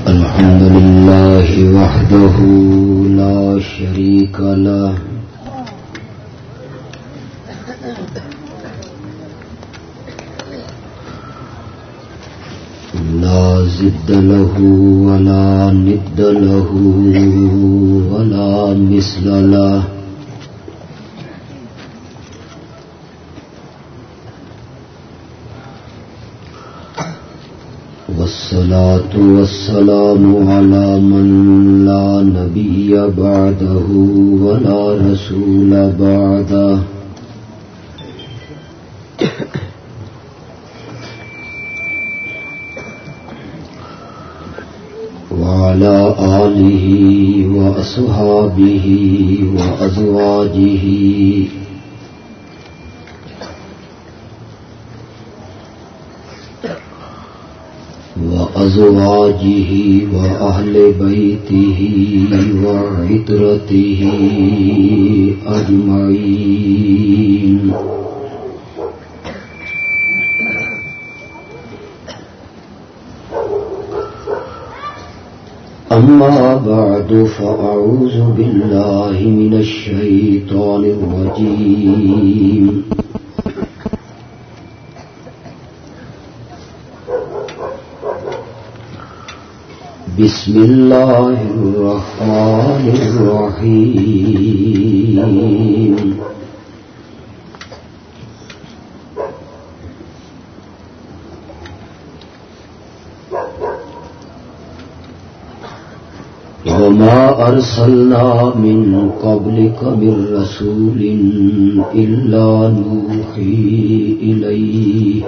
الحمد لله وحده لا شريك له لا ضد له ولا ند له ولا مثل له والصلاة والسلام على من لا نبي بعده ولا رسول بعده وعلى آله وأصحابه وأزواجه وأهل بيته وعترته أجمعين أما بعد فأعوذ بالله من الشيطان الرجيم بسم الله الرحمن الرحيم وما أرسلنا من قبلك من رسول إلا نوحي إليه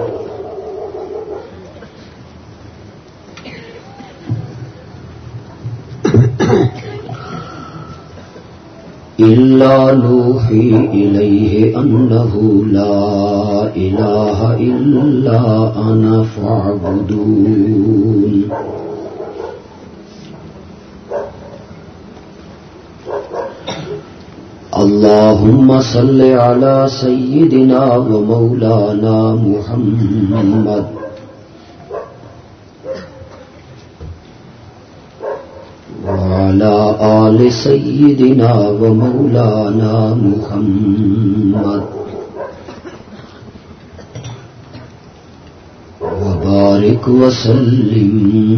أنه لا إله إلا أنا فاعبدون اللهم صل على سيدنا ومولانا محمد وعلى آل سيدنا ومولانا محمد وبارك وسلم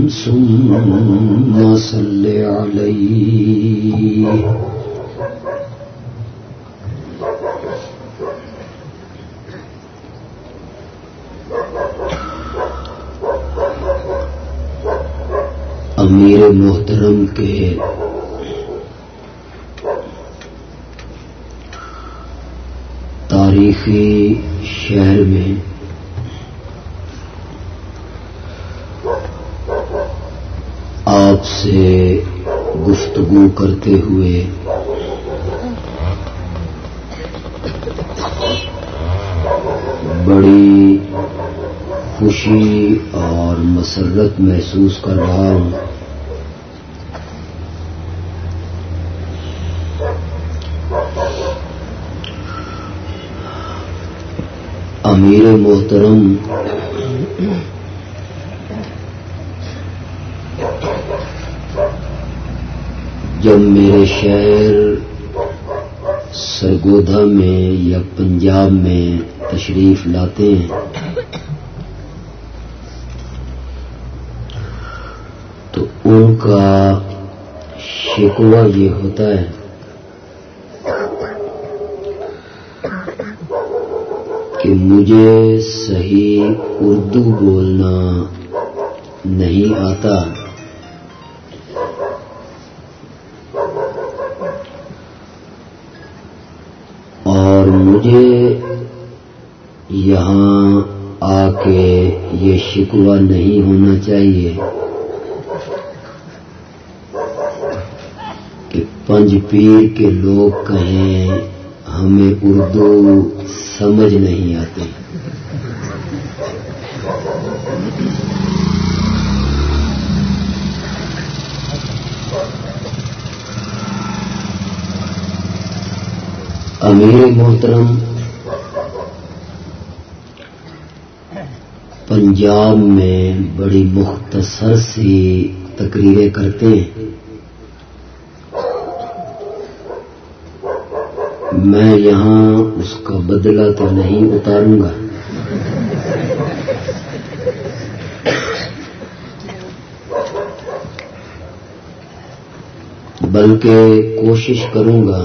ثم صل عليه امیر محترم کے تاریخی شہر میں آپ سے گفتگو کرتے ہوئے بڑی خوشی اور مسرت محسوس کر رہا ہوں۔ امیر محترم جب میرے شہر سرگودھا میں یا پنجاب میں تشریف لاتے ہیں تو ان کا شکوہ یہ ہوتا ہے کہ مجھے صحیح اردو بولنا نہیں آتا اور مجھے یہاں آ کے یہ شکوہ نہیں ہونا چاہیے کہ پنج پیر کے لوگ کہیں ہمیں اردو سمجھ نہیں آتی۔ امیر محترم پنجاب میں بڑی مختصر سی تقریریں کرتے ہیں، میں یہاں اس کا بدلہ تو نہیں اتاروں گا، بلکہ کوشش کروں گا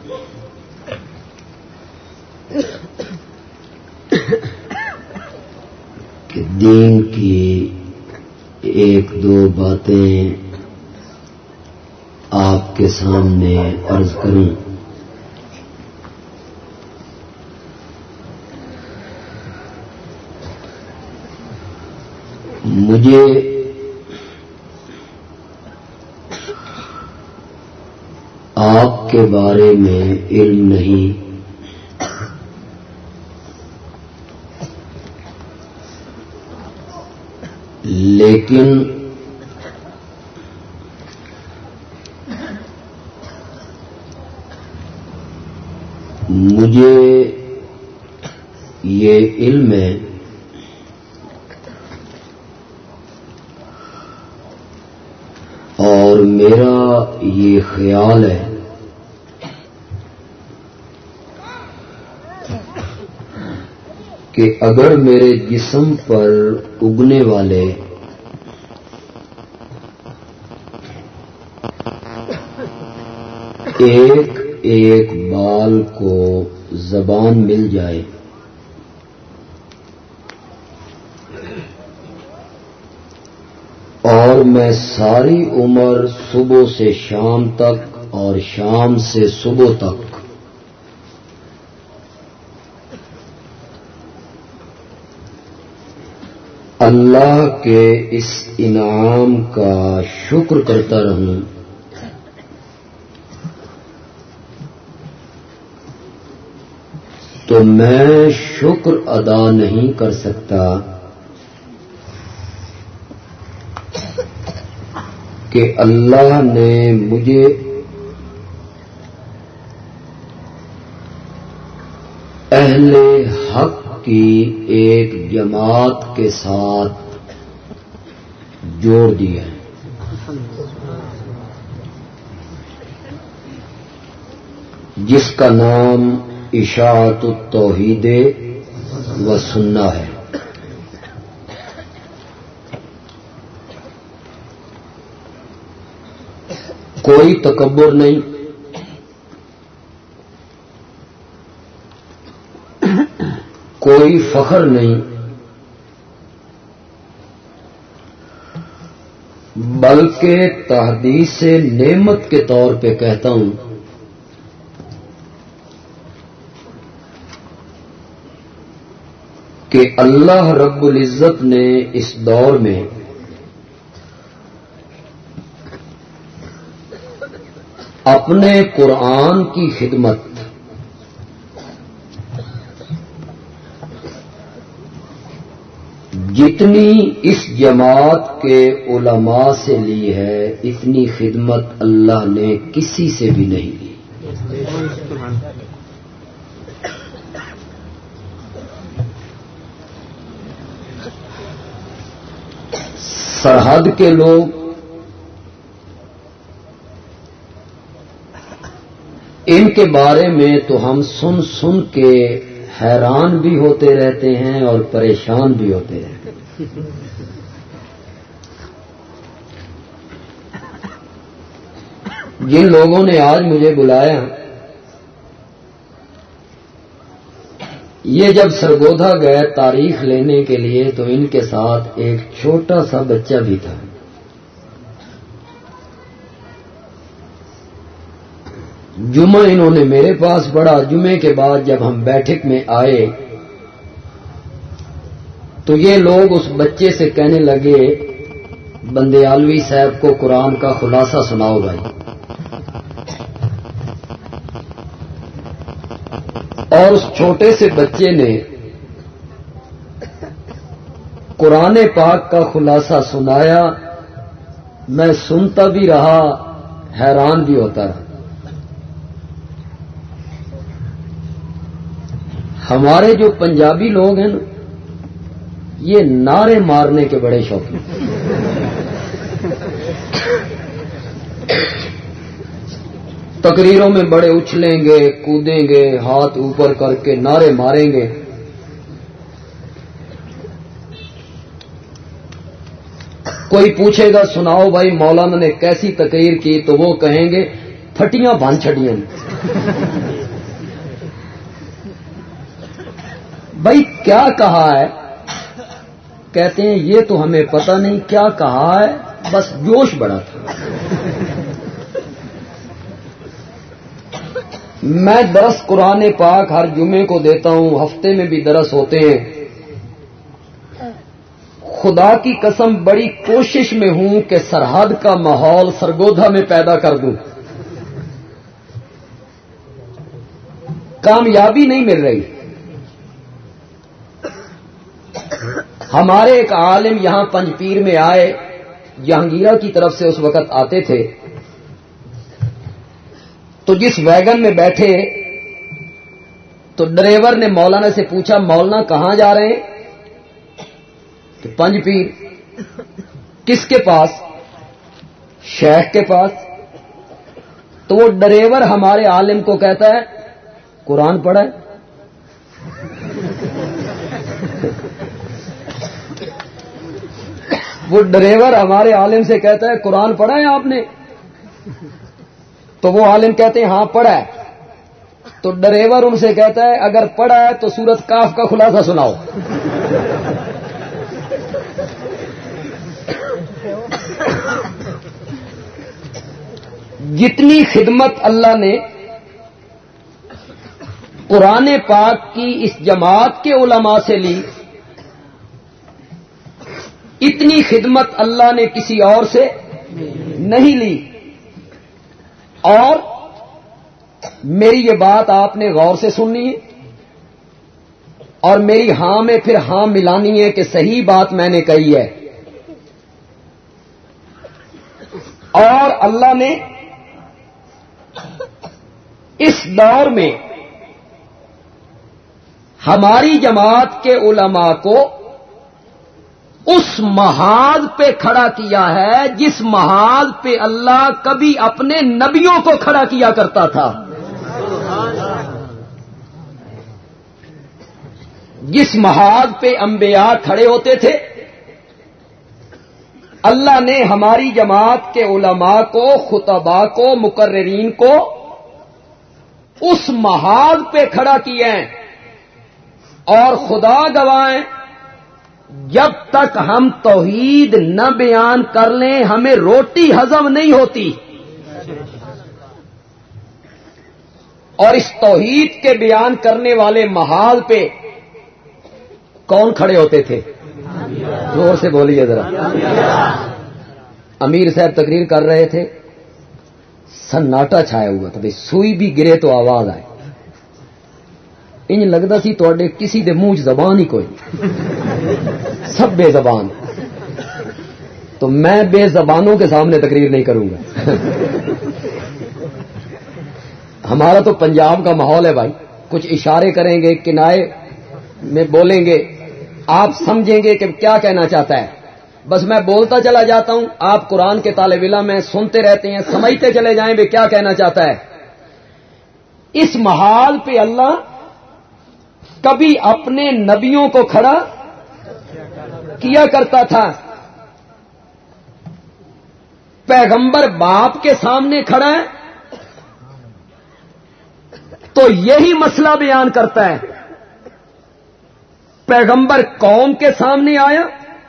کہ دین کی ایک دو باتیں آپ کے سامنے عرض کروں۔ مجھے آپ کے بارے میں علم نہیں، لیکن مجھے یہ علم ہے اور میرا یہ خیال ہے کہ اگر میرے جسم پر اگنے والے ایک ایک بال کو زبان مل جائے اور میں ساری عمر صبح سے شام تک اور شام سے صبح تک اللہ کے اس انعام کا شکر کرتا رہوں تو میں شکر ادا نہیں کر سکتا کہ اللہ نے مجھے اہل حق کی ایک جماعت کے ساتھ جوڑ دیا ہے۔ جس کا نام اشاعت التوحید و سنہ ہے۔ کوئی تکبر نہیں، کوئی فخر نہیں، بلکہ تحدیث نعمت کے طور پہ کہتا ہوں کہ اللہ رب العزت نے اس دور میں اپنے قرآن کی خدمت جتنی اس جماعت کے علماء سے لی ہے اتنی خدمت اللہ نے کسی سے بھی نہیں لی۔ سرحد کے لوگ ان کے بارے میں تو ہم سن سن کے حیران بھی ہوتے رہتے ہیں اور پریشان بھی ہوتے رہتے ہیں۔ جن لوگوں نے آج مجھے بلایا یہ جب سرگودا گئے تاریخ لینے کے لیے تو ان کے ساتھ ایک چھوٹا سا بچہ بھی تھا۔ جمعہ انہوں نے میرے پاس پڑھا، جمعے کے بعد جب ہم بیٹھک میں آئے تو یہ لوگ اس بچے سے کہنے لگے بندیالوی صاحب کو قرآن کا خلاصہ سناؤ بھائی۔ اور اس چھوٹے سے بچے نے قرآن پاک کا خلاصہ سنایا، میں سنتا بھی رہا، حیران بھی ہوتا رہا۔ ہمارے جو پنجابی لوگ ہیں نا یہ نعرے مارنے کے بڑے شوقین، تقریروں میں بڑے اچھلیں گے، کودیں گے، ہاتھ اوپر کر کے نعرے ماریں گے. کوئی پوچھے گا سناؤ بھائی مولانا نے کیسی تقریر کی، تو وہ کہیں گے پھٹیاں بن چھڑیاں. بھائی کیا کہا ہے؟ کہتے ہیں یہ تو ہمیں پتہ نہیں کیا کہا ہے، بس جوش بڑا تھا. میں درس قرآن پاک ہر جمعے کو دیتا ہوں، ہفتے میں بھی درس ہوتے ہیں. خدا کی قسم بڑی کوشش میں ہوں کہ سرحد کا ماحول سرگودھا میں پیدا کر دوں. کامیابی نہیں مل رہی. ہمارے ایک عالم یہاں پنجپیر میں آئے، جہانگیرہ کی طرف سے اس وقت آتے تھے. تو جس ویگن میں بیٹھے تو ڈرائیور نے مولانا سے پوچھا مولانا کہاں جا رہے ہیں؟ کہ پنجپیر. کس کے پاس؟ شیخ کے پاس. تو وہ ڈرائیور ہمارے عالم کو کہتا ہے قرآن پڑھا ہے؟ وہ ڈرائیور ہمارے عالم سے کہتا ہے قرآن پڑھا ہے آپ نے؟ تو وہ عالم کہتے ہیں ہاں پڑھا ہے. تو ڈرائیور ان سے کہتا ہے اگر پڑھا ہے تو سورۃ کاف کا خلاصہ سناؤ. جتنی خدمت اللہ نے قرآن پاک کی اس جماعت کے علماء سے لی، اتنی خدمت اللہ نے کسی اور سے نہیں لی. اور میری یہ بات آپ نے غور سے سننی ہے اور میری ہاں میں پھر ہاں ملانی ہے کہ صحیح بات میں نے کہی ہے. اور اللہ نے اس دور میں ہماری جماعت کے علماء کو اس محاذ پہ کھڑا کیا ہے جس محاذ پہ اللہ کبھی اپنے نبیوں کو کھڑا کیا کرتا تھا. جس محاذ پہ انبیاء کھڑے ہوتے تھے اللہ نے ہماری جماعت کے علماء کو، خطباء کو، مقررین کو اس محاذ پہ کھڑا کیا ہے. اور خدا گواہیں جب تک ہم توحید نہ بیان کر لیں ہمیں روٹی ہضم نہیں ہوتی. اور اس توحید کے بیان کرنے والے محاذ پہ کون کھڑے ہوتے تھے؟ زور سے بولیے ذرا. امیر صاحب تقریر کر رہے تھے، سناٹا چھایا ہوا تھا. سوئی بھی گرے تو آواز آئے. انج لگتا سی تواڈے کسی دے منہ زبان ہی کوئی، سب بے زبان. تو میں بے زبانوں کے سامنے تقریر نہیں کروں گا. ہمارا تو پنجاب کا ماحول ہے بھائی، کچھ اشارے کریں گے، کنائے میں بولیں گے، آپ سمجھیں گے کہ کیا کہنا چاہتا ہے. بس میں بولتا چلا جاتا ہوں، آپ قرآن کے طالب علم ہیں، سنتے رہتے ہیں، سمجھتے چلے جائیں بھی کیا کہنا چاہتا ہے. اس محال پہ اللہ کبھی اپنے نبیوں کو کھڑا کیا کرتا تھا. پیغمبر باپ کے سامنے کھڑا ہے تو یہی مسئلہ بیان کرتا ہے. پیغمبر قوم کے سامنے آیا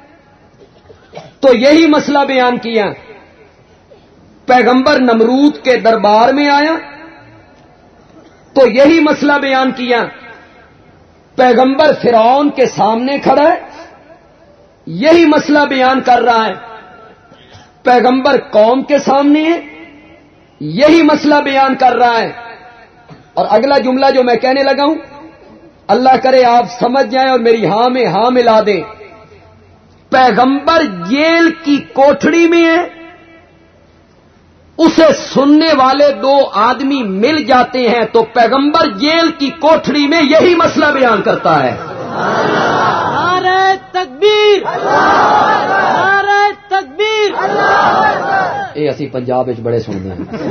تو یہی مسئلہ بیان کیا. پیغمبر نمرود کے دربار میں آیا تو یہی مسئلہ بیان کیا. پیغمبر فرعون کے سامنے کھڑا ہے یہی مسئلہ بیان کر رہا ہے. پیغمبر قوم کے سامنے ہے یہی مسئلہ بیان کر رہا ہے. اور اگلا جملہ جو میں کہنے لگا ہوں اللہ کرے آپ سمجھ جائیں اور میری ہاں میں ہاں ملا دیں. پیغمبر جیل کی کوٹھڑی میں ہے، اسے سننے والے دو آدمی مل جاتے ہیں تو پیغمبر جیل کی کوٹھڑی میں یہی مسئلہ بیان کرتا ہے. نعرہ تکبیر، نعرہ تکبیر. تکبیر یہ اسی پنجاب وچ بڑے سنتے ہیں.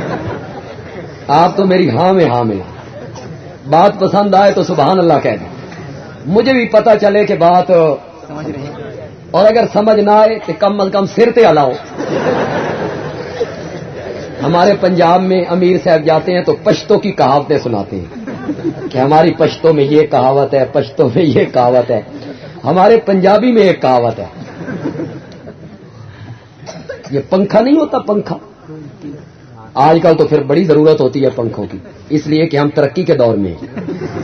آپ تو میری ہاں میں ہاں ملا. بات پسند آئے تو سبحان اللہ کہہ دیں. مجھے بھی پتہ چلے کہ بات سمجھ رہے ہیں. اور اگر سمجھ نہ آئے تو کم از کم سر تے ہلاؤ. ہمارے پنجاب میں امیر صاحب جاتے ہیں تو پشتوں کی کہاوتیں سناتے ہیں کہ ہماری پشتوں میں یہ کہاوت ہے, پشتوں میں یہ کہاوت ہے. ہمارے پنجابی میں ایک کہاوت ہے, یہ پنکھا نہیں ہوتا پنکھا, آج کل تو پھر بڑی ضرورت ہوتی ہے پنکھوں کی, اس لیے کہ ہم ترقی کے دور میں ہیں.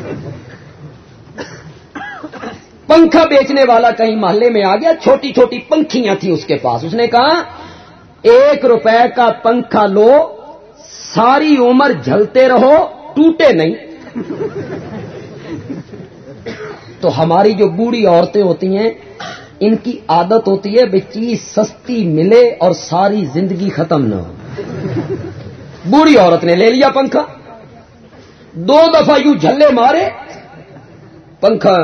پنکھا بیچنے والا کہیں محلے میں آ گیا, چھوٹی چھوٹی پنکھیاں تھیں اس کے پاس. اس نے کہا 1 روپے کا پنکھا لو, ساری عمر جھلتے رہو, ٹوٹے نہیں. تو ہماری جو بوڑھی عورتیں ہوتی ہیں ان کی عادت ہوتی ہے بھئی چیز سستی ملے اور ساری زندگی ختم نہ ہو. بوڑھی عورت نے لے لیا پنکھا, 2 دفعہ یوں جھلے مارے, پنکھا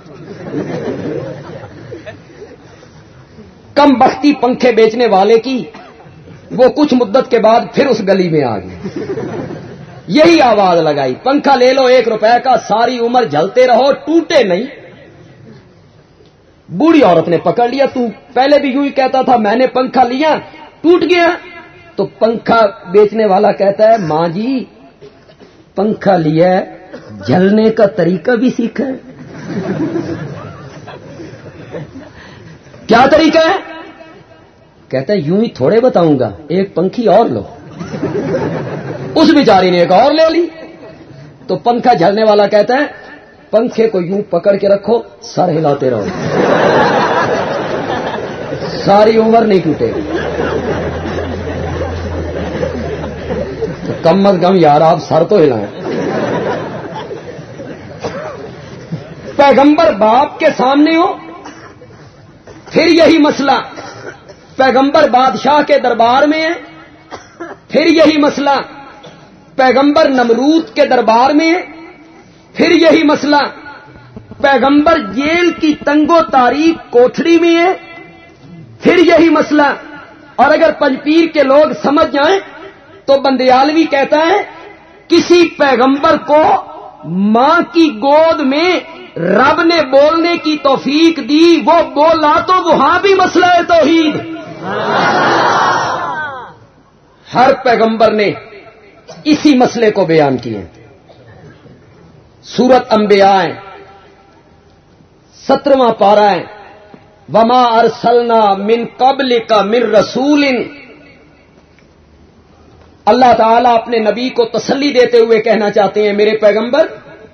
کم بختی پنکھے بیچنے والے کی وہ کچھ مدت کے بعد پھر اس گلی میں آ گئی, یہی آواز لگائی, پنکھا لے لو 1 روپے کا, ساری عمر جھلتے رہو, ٹوٹے نہیں. بوڑھی عورت نے پکڑ لیا, تو پہلے بھی یوں ہی کہتا تھا, میں نے پنکھا لیا ٹوٹ گیا. تو پنکھا بیچنے والا کہتا ہے, ماں جی پنکھا لیا جلنے کا طریقہ بھی سیکھا ہے. کیا طریقہ ہے؟ کہتا ہے یوں ہی تھوڑے بتاؤں گا, ایک پنکھی اور لو. اس بیچاری نے ایک اور لے لی. تو پنکھا جھلنے والا کہتا ہے پنکھے کو یوں پکڑ کے رکھو, سر ہلاتے رہو, ساری عمر نہیں ٹوٹے. تو کم از کم یار آپ سر تو ہلائیں. پیغمبر باپ کے سامنے ہو پھر یہی مسئلہ, پیغمبر بادشاہ کے دربار میں ہے پھر یہی مسئلہ, پیغمبر نمرود کے دربار میں ہے پھر یہی مسئلہ, پیغمبر جیل کی تنگ و تاریک کوٹھڑی میں ہے پھر یہی مسئلہ. اور اگر پنجپیر کے لوگ سمجھ جائیں تو بندیالوی کہتا ہے کسی پیغمبر کو ماں کی گود میں رب نے بولنے کی توفیق دی, وہ بولا تو وہاں بھی مسئلہ ہے توحید. ہر پیغمبر نے اسی مسئلے کو بیان کیے. سورت انبیاء ہے, 17واں پارہ ہے, وما ارسلنا من قبلک من رسول. اللہ تعالیٰ اپنے نبی کو تسلی دیتے ہوئے کہنا چاہتے ہیں میرے پیغمبر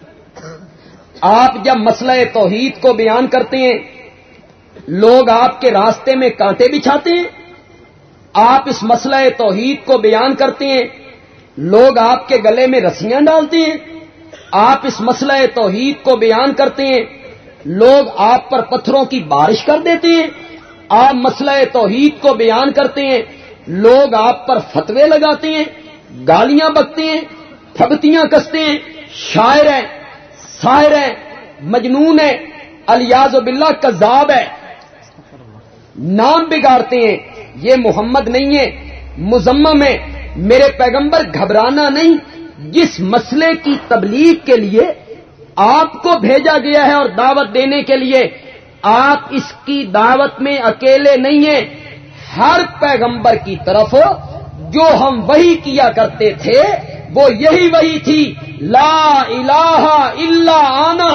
آپ جب مسئلہ توحید کو بیان کرتے ہیں لوگ آپ کے راستے میں کانٹے بچھاتے ہیں, آپ اس مسئلہ توحید کو بیان کرتے ہیں لوگ آپ کے گلے میں رسیاں ڈالتے ہیں, آپ اس مسئلہ توحید کو بیان کرتے ہیں لوگ آپ پر پتھروں کی بارش کر دیتے ہیں, آپ مسئلہ توحید کو بیان کرتے ہیں لوگ آپ پر فتوے لگاتے ہیں, گالیاں بکتے ہیں, پھبتیاں کستے ہیں, شاعر ہے, ساحر ہے, مجنون ہے, الیاذ باللہ کذاب ہے, نام بگاڑتے ہیں. یہ محمد نہیں ہے, مذمم ہے. میرے پیغمبر گھبرانا نہیں, جس مسئلے کی تبلیغ کے لیے آپ کو بھیجا گیا ہے اور دعوت دینے کے لیے آپ اس کی دعوت میں اکیلے نہیں ہیں. ہر پیغمبر کی طرف جو ہم وحی کیا کرتے تھے وہ یہی وحی تھی, لا الہ الا انا.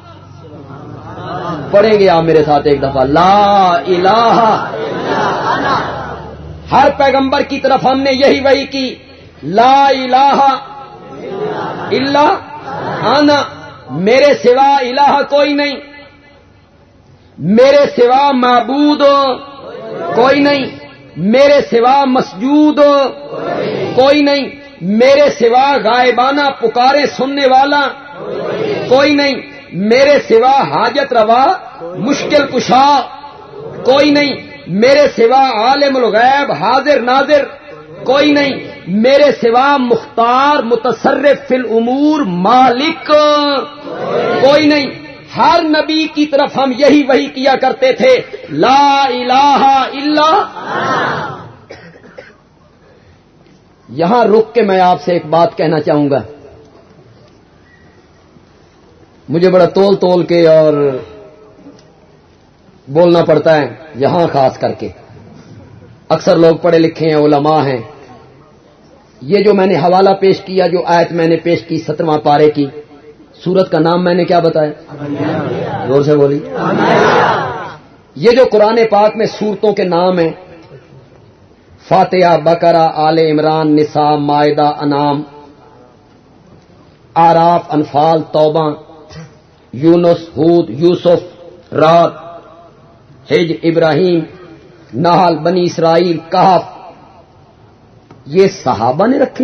پڑھیں گے آپ میرے ساتھ ایک دفعہ, لا الہ الا انا. ہر پیغمبر کی طرف ہم نے یہی وحی کی, لا الہ الا انا, میرے سوا الہ کوئی نہیں, میرے سوا معبود کوئی نہیں, میرے سوا مسجود کوئی نہیں, میرے سوا غائبانہ پکارے سننے والا کوئی نہیں, میرے سوا حاجت روا مشکل کشا کوئی نہیں, میرے سوا عالم الغیب حاضر ناظر کوئی نہیں, میرے سوا مختار متصرف فی الامور مالک کوئی نہیں. ہر نبی کی طرف ہم یہی وحی کیا کرتے تھے، لا الہ الا۔ یہاں رک کے میں آپ سے ایک بات کہنا چاہوں گا، مجھے بڑا تول تول کے اور بولنا پڑتا ہے یہاں، خاص کر کے اکثر لوگ پڑھے لکھے ہیں، علماء ہیں۔ یہ جو میں نے حوالہ پیش کیا، جو آیت میں نے پیش کی 17واں پارے کی، سورت کا نام میں نے کیا بتایا؟ زور سے بولی۔ یہ جو قرآن پاک میں سورتوں کے نام ہیں، فاتحہ، بقرہ، آل عمران، نساء، مائدہ، انعام، اعراف، انفال، توبہ، یونس، ہود، یوسف، رات، حج، ابراہیم، نحل، بنی اسرائیل، کہف، یہ صحابہ نے رکھے؟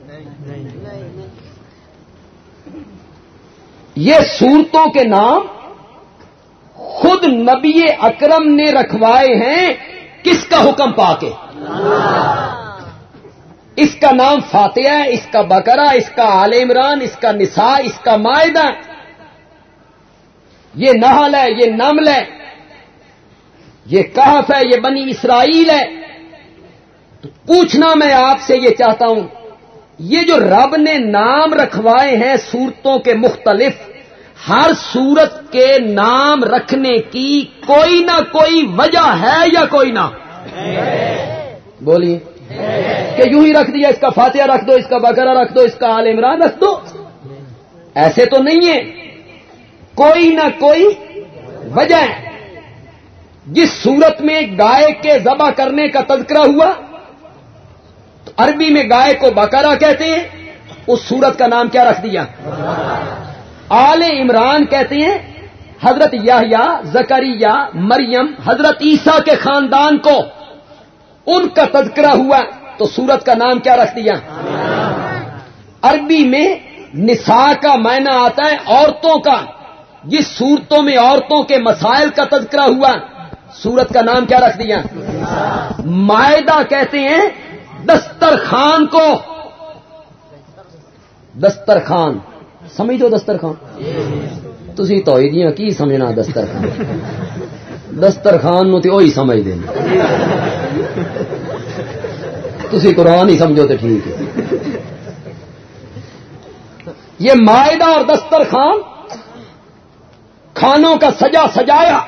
یہ صورتوں کے نام خود نبی اکرم نے رکھوائے ہیں، کس کا حکم پا کے؟ اس کا نام فاتحہ ہے، اس کا بقرہ، اس کا آل عمران، اس کا نساء، اس کا مائدہ، یہ نحل ہے، یہ نمل ہے، یہ کہف ہے، یہ بنی اسرائیل ہے۔ تو پوچھنا میں آپ سے یہ چاہتا ہوں، یہ جو رب نے نام رکھوائے ہیں صورتوں کے مختلف، ہر صورت کے نام رکھنے کی کوئی نہ کوئی وجہ ہے یا کوئی نہ؟ بولیے کہ یوں ہی رکھ دیا، اس کا فاتحہ رکھ دو، اس کا بقرہ رکھ دو، اس کا آل عمران رکھ دو، ایسے تو نہیں ہے، کوئی نہ کوئی وجہ ہے۔ جس صورت میں گائے کے ذبح کرنے کا تذکرہ ہوا تو عربی میں گائے کو بقرہ کہتے ہیں، اس صورت کا نام کیا رکھ دیا؟ آل عمران کہتے ہیں حضرت یحییٰ، زکریا، مریم، حضرت عیسیٰ کے خاندان کو، ان کا تذکرہ ہوا تو صورت کا نام کیا رکھ دیا؟ عربی میں نساء کا معنی آتا ہے عورتوں کا، جس صورتوں میں عورتوں کے مسائل کا تذکرہ ہوا صورت کا نام کیا رکھ دیا؟ مائدہ کہتے ہیں دسترخوان کو، دسترخوان سمجھو، دسترخوان تسی تو دیاں کی سمجھنا دسترخوان، دسترخوان نو تے وہی سمجھ دیں، تسی قرآن ہی سمجھو تو ٹھیک ہے۔ یہ مائدہ اور دسترخوان کھانوں کا سجا سجایا،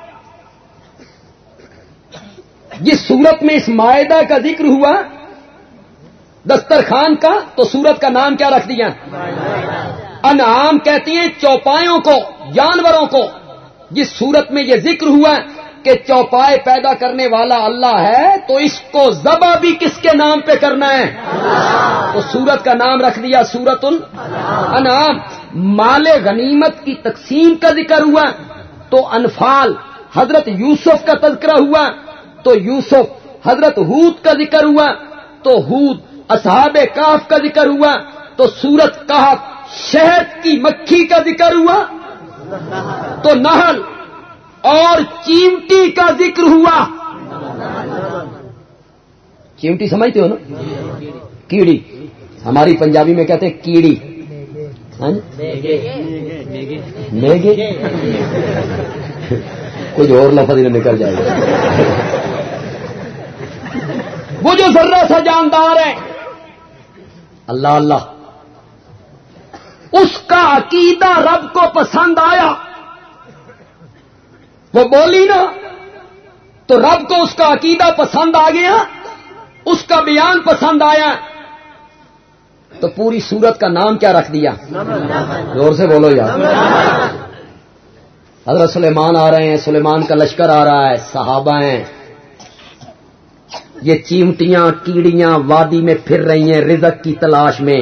جس صورت میں اس مائدہ کا ذکر ہوا دسترخوان کا تو صورت کا نام کیا رکھ دیا؟ انعام کہتی ہیں چوپایوں کو، جانوروں کو، جس صورت میں یہ ذکر ہوا کہ چوپائے پیدا کرنے والا اللہ ہے تو اس کو ذبح بھی کس کے نام پہ کرنا ہے؟ تو صورت کا نام رکھ دیا سورۃ الانعام۔ مال غنیمت کی تقسیم کا ذکر ہوا تو انفال، حضرت یوسف کا تذکرہ ہوا تو یوسف، حضرت ہود کا ذکر ہوا تو ہود، اصحاب کہف کا ذکر ہوا تو سورت کہف، شہد کی مکھی کا ذکر ہوا تو نحل، اور چیمٹی کا ذکر ہوا، چیمٹی سمجھتے ہو نا؟ کیڑی، ہماری پنجابی میں کہتے ہیں کیڑی، میگے، کچھ اور لفظ ہی نکل جائے گا۔ وہ جو ذرہ سا جاندار ہے اللہ اللہ، اس کا عقیدہ رب کو پسند آیا، وہ بولی نا تو رب کو اس کا عقیدہ پسند آ گیا، اس کا بیان پسند آیا تو پوری سورت کا نام کیا رکھ دیا؟ زور سے بولو یار۔ حضرت سلیمان آ رہے ہیں، سلیمان کا لشکر آ رہا ہے، صحابہ ہیں، یہ چیمٹیاں کیڑیاں وادی میں پھر رہی ہیں رزق کی تلاش میں۔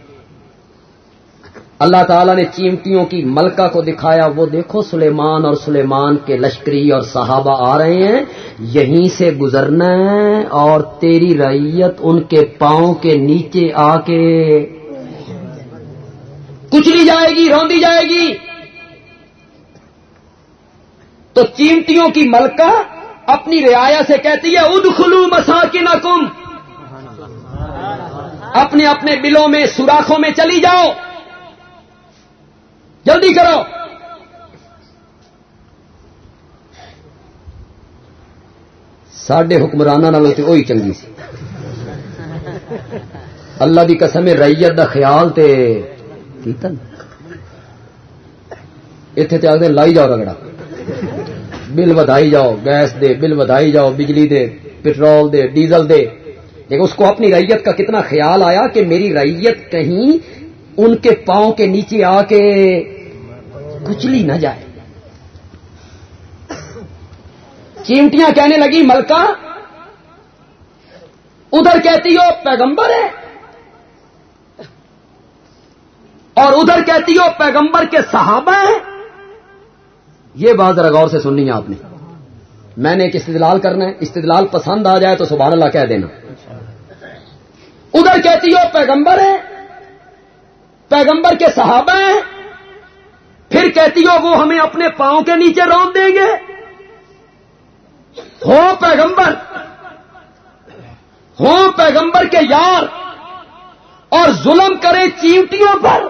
اللہ تعالیٰ نے چیمٹیوں کی ملکہ کو دکھایا، وہ دیکھو سلیمان اور سلیمان کے لشکری اور صحابہ آ رہے ہیں، یہیں سے گزرنا ہے اور تیری رعیت ان کے پاؤں کے نیچے آ کے کچلی جائے گی، روندی جائے گی۔ تو چیمٹیوں کی ملکہ اپنی رعایا سے کہتی ہے ادخلوا مساکنکم، اپنے اپنے بلوں میں سوراخوں میں چلی جاؤ، جلدی کرو۔ ساڈے حکمراناں نال تے وہی چنگی سی. اللہ دی قسم رعیت دا خیال تے کیتا ایتھے تے آکھدے لائی جاؤ رگڑا, بل ودائی جاؤ, گیس دے بل ودائی جاؤ, بجلی دے, پیٹرول دے, ڈیزل دے. لیکن اس کو اپنی رعیت کا کتنا خیال آیا کہ میری رعیت کہیں ان کے پاؤں کے نیچے آ کے کچلی نہ جائے. چیمٹیاں کہنے لگی ملکہ, ادھر کہتی ہو پیغمبر ہے اور ادھر کہتی ہو پیغمبر کے صحابہ ہیں. یہ بات ذرا غور سے سننی ہے آپ نے. میں نے ایک استدلال کرنا ہے, استدلال پسند آ جائے تو سبحان اللہ کہہ دینا. ادھر کہتی ہو پیغمبر ہے, پیغمبر کے صحابہ ہیں, پھر کہتی ہو وہ ہمیں اپنے پاؤں کے نیچے رون دیں گے. ہو پیغمبر کے یار اور ظلم کرے چیمٹیوں پر.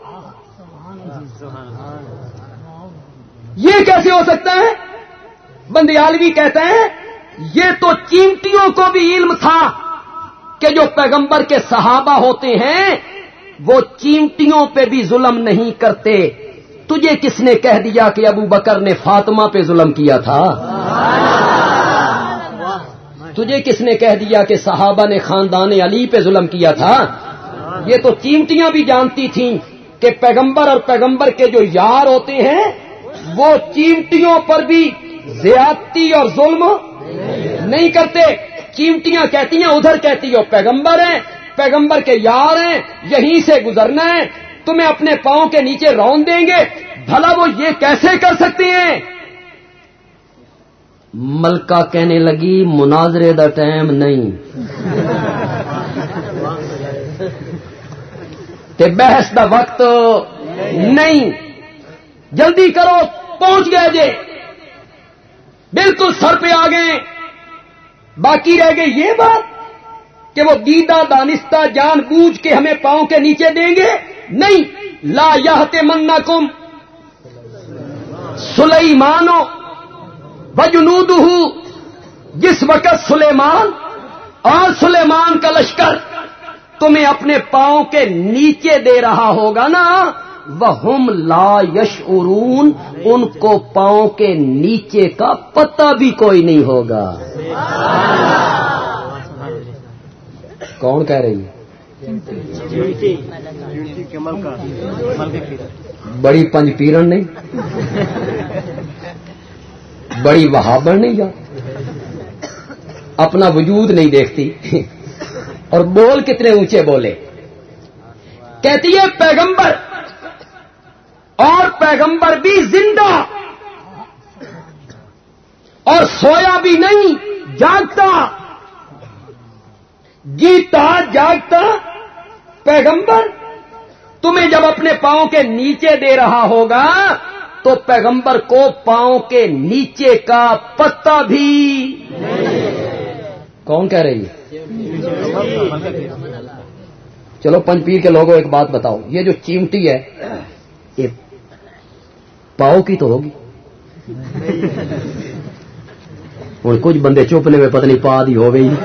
یہ کیسے ہو سکتا ہے؟ بندیالوی کہتے ہیں یہ تو چیمٹیوں کو بھی علم تھا کہ جو پیغمبر کے صحابہ ہوتے ہیں وہ چیمٹیوں پہ بھی ظلم نہیں کرتے. تجھے کس نے کہہ دیا کہ ابو بکر نے فاطمہ پہ ظلم کیا تھا؟ تجھے کس نے کہہ دیا کہ صحابہ نے خاندان علی پہ ظلم کیا تھا؟ یہ تو چیمٹیاں بھی جانتی تھیں کہ پیغمبر اور پیغمبر کے جو یار ہوتے ہیں وہ چیمٹیوں پر بھی زیادتی اور ظلم نہیں کرتے. چیمٹیاں کہتی ہیں ادھر کہتی ہو پیغمبر ہیں, پیغمبر کے یار ہیں, یہیں سے گزرنا ہے, تمہیں اپنے پاؤں کے نیچے رون دیں گے. بھلا وہ یہ کیسے کر سکتے ہیں؟ ملکہ کہنے لگی مناظرے دا ٹائم نہیں تے بحث دا وقت نہیں, جلدی کرو, پہنچ گئے جے, بالکل سر پہ آ گئے. باقی رہ گئی یہ بات کہ وہ دیدہ دانستہ جان بوجھ کے ہمیں پاؤں کے نیچے دیں گے. نہیں, لا یحتمنکم سلیمان وجنودہ, جس وقت سلیمان اور سلیمان کا لشکر تمہیں اپنے پاؤں کے نیچے دے رہا ہوگا نا, وَهُمْ لَا يَشْعُرُونَ, ان کو پاؤں کے نیچے کا پتہ بھی کوئی نہیں ہوگا. کون کہہ رہی ہے؟ بڑی پنج پیرن نہیں, بڑی وہابن نہیں, یا اپنا وجود نہیں دیکھتی اور بول کتنے اونچے بولے. کہتی ہے پیغمبر, اور پیغمبر بھی زندہ اور سویا بھی نہیں, جاگتا, جیتا جاگتا پیغمبر تمہیں جب اپنے پاؤں کے نیچے دے رہا ہوگا تو پیغمبر کو پاؤں کے نیچے کا پتہ بھی. کون کہہ رہی ہے؟ چلو پنج پیر کے لوگوں ایک بات بتاؤ, یہ جو چیمٹی ہے یہ پاؤ کی تو ہوگی. اور کچھ بندے چوپنے میں پتہ نہیں پا دی ہو گئی,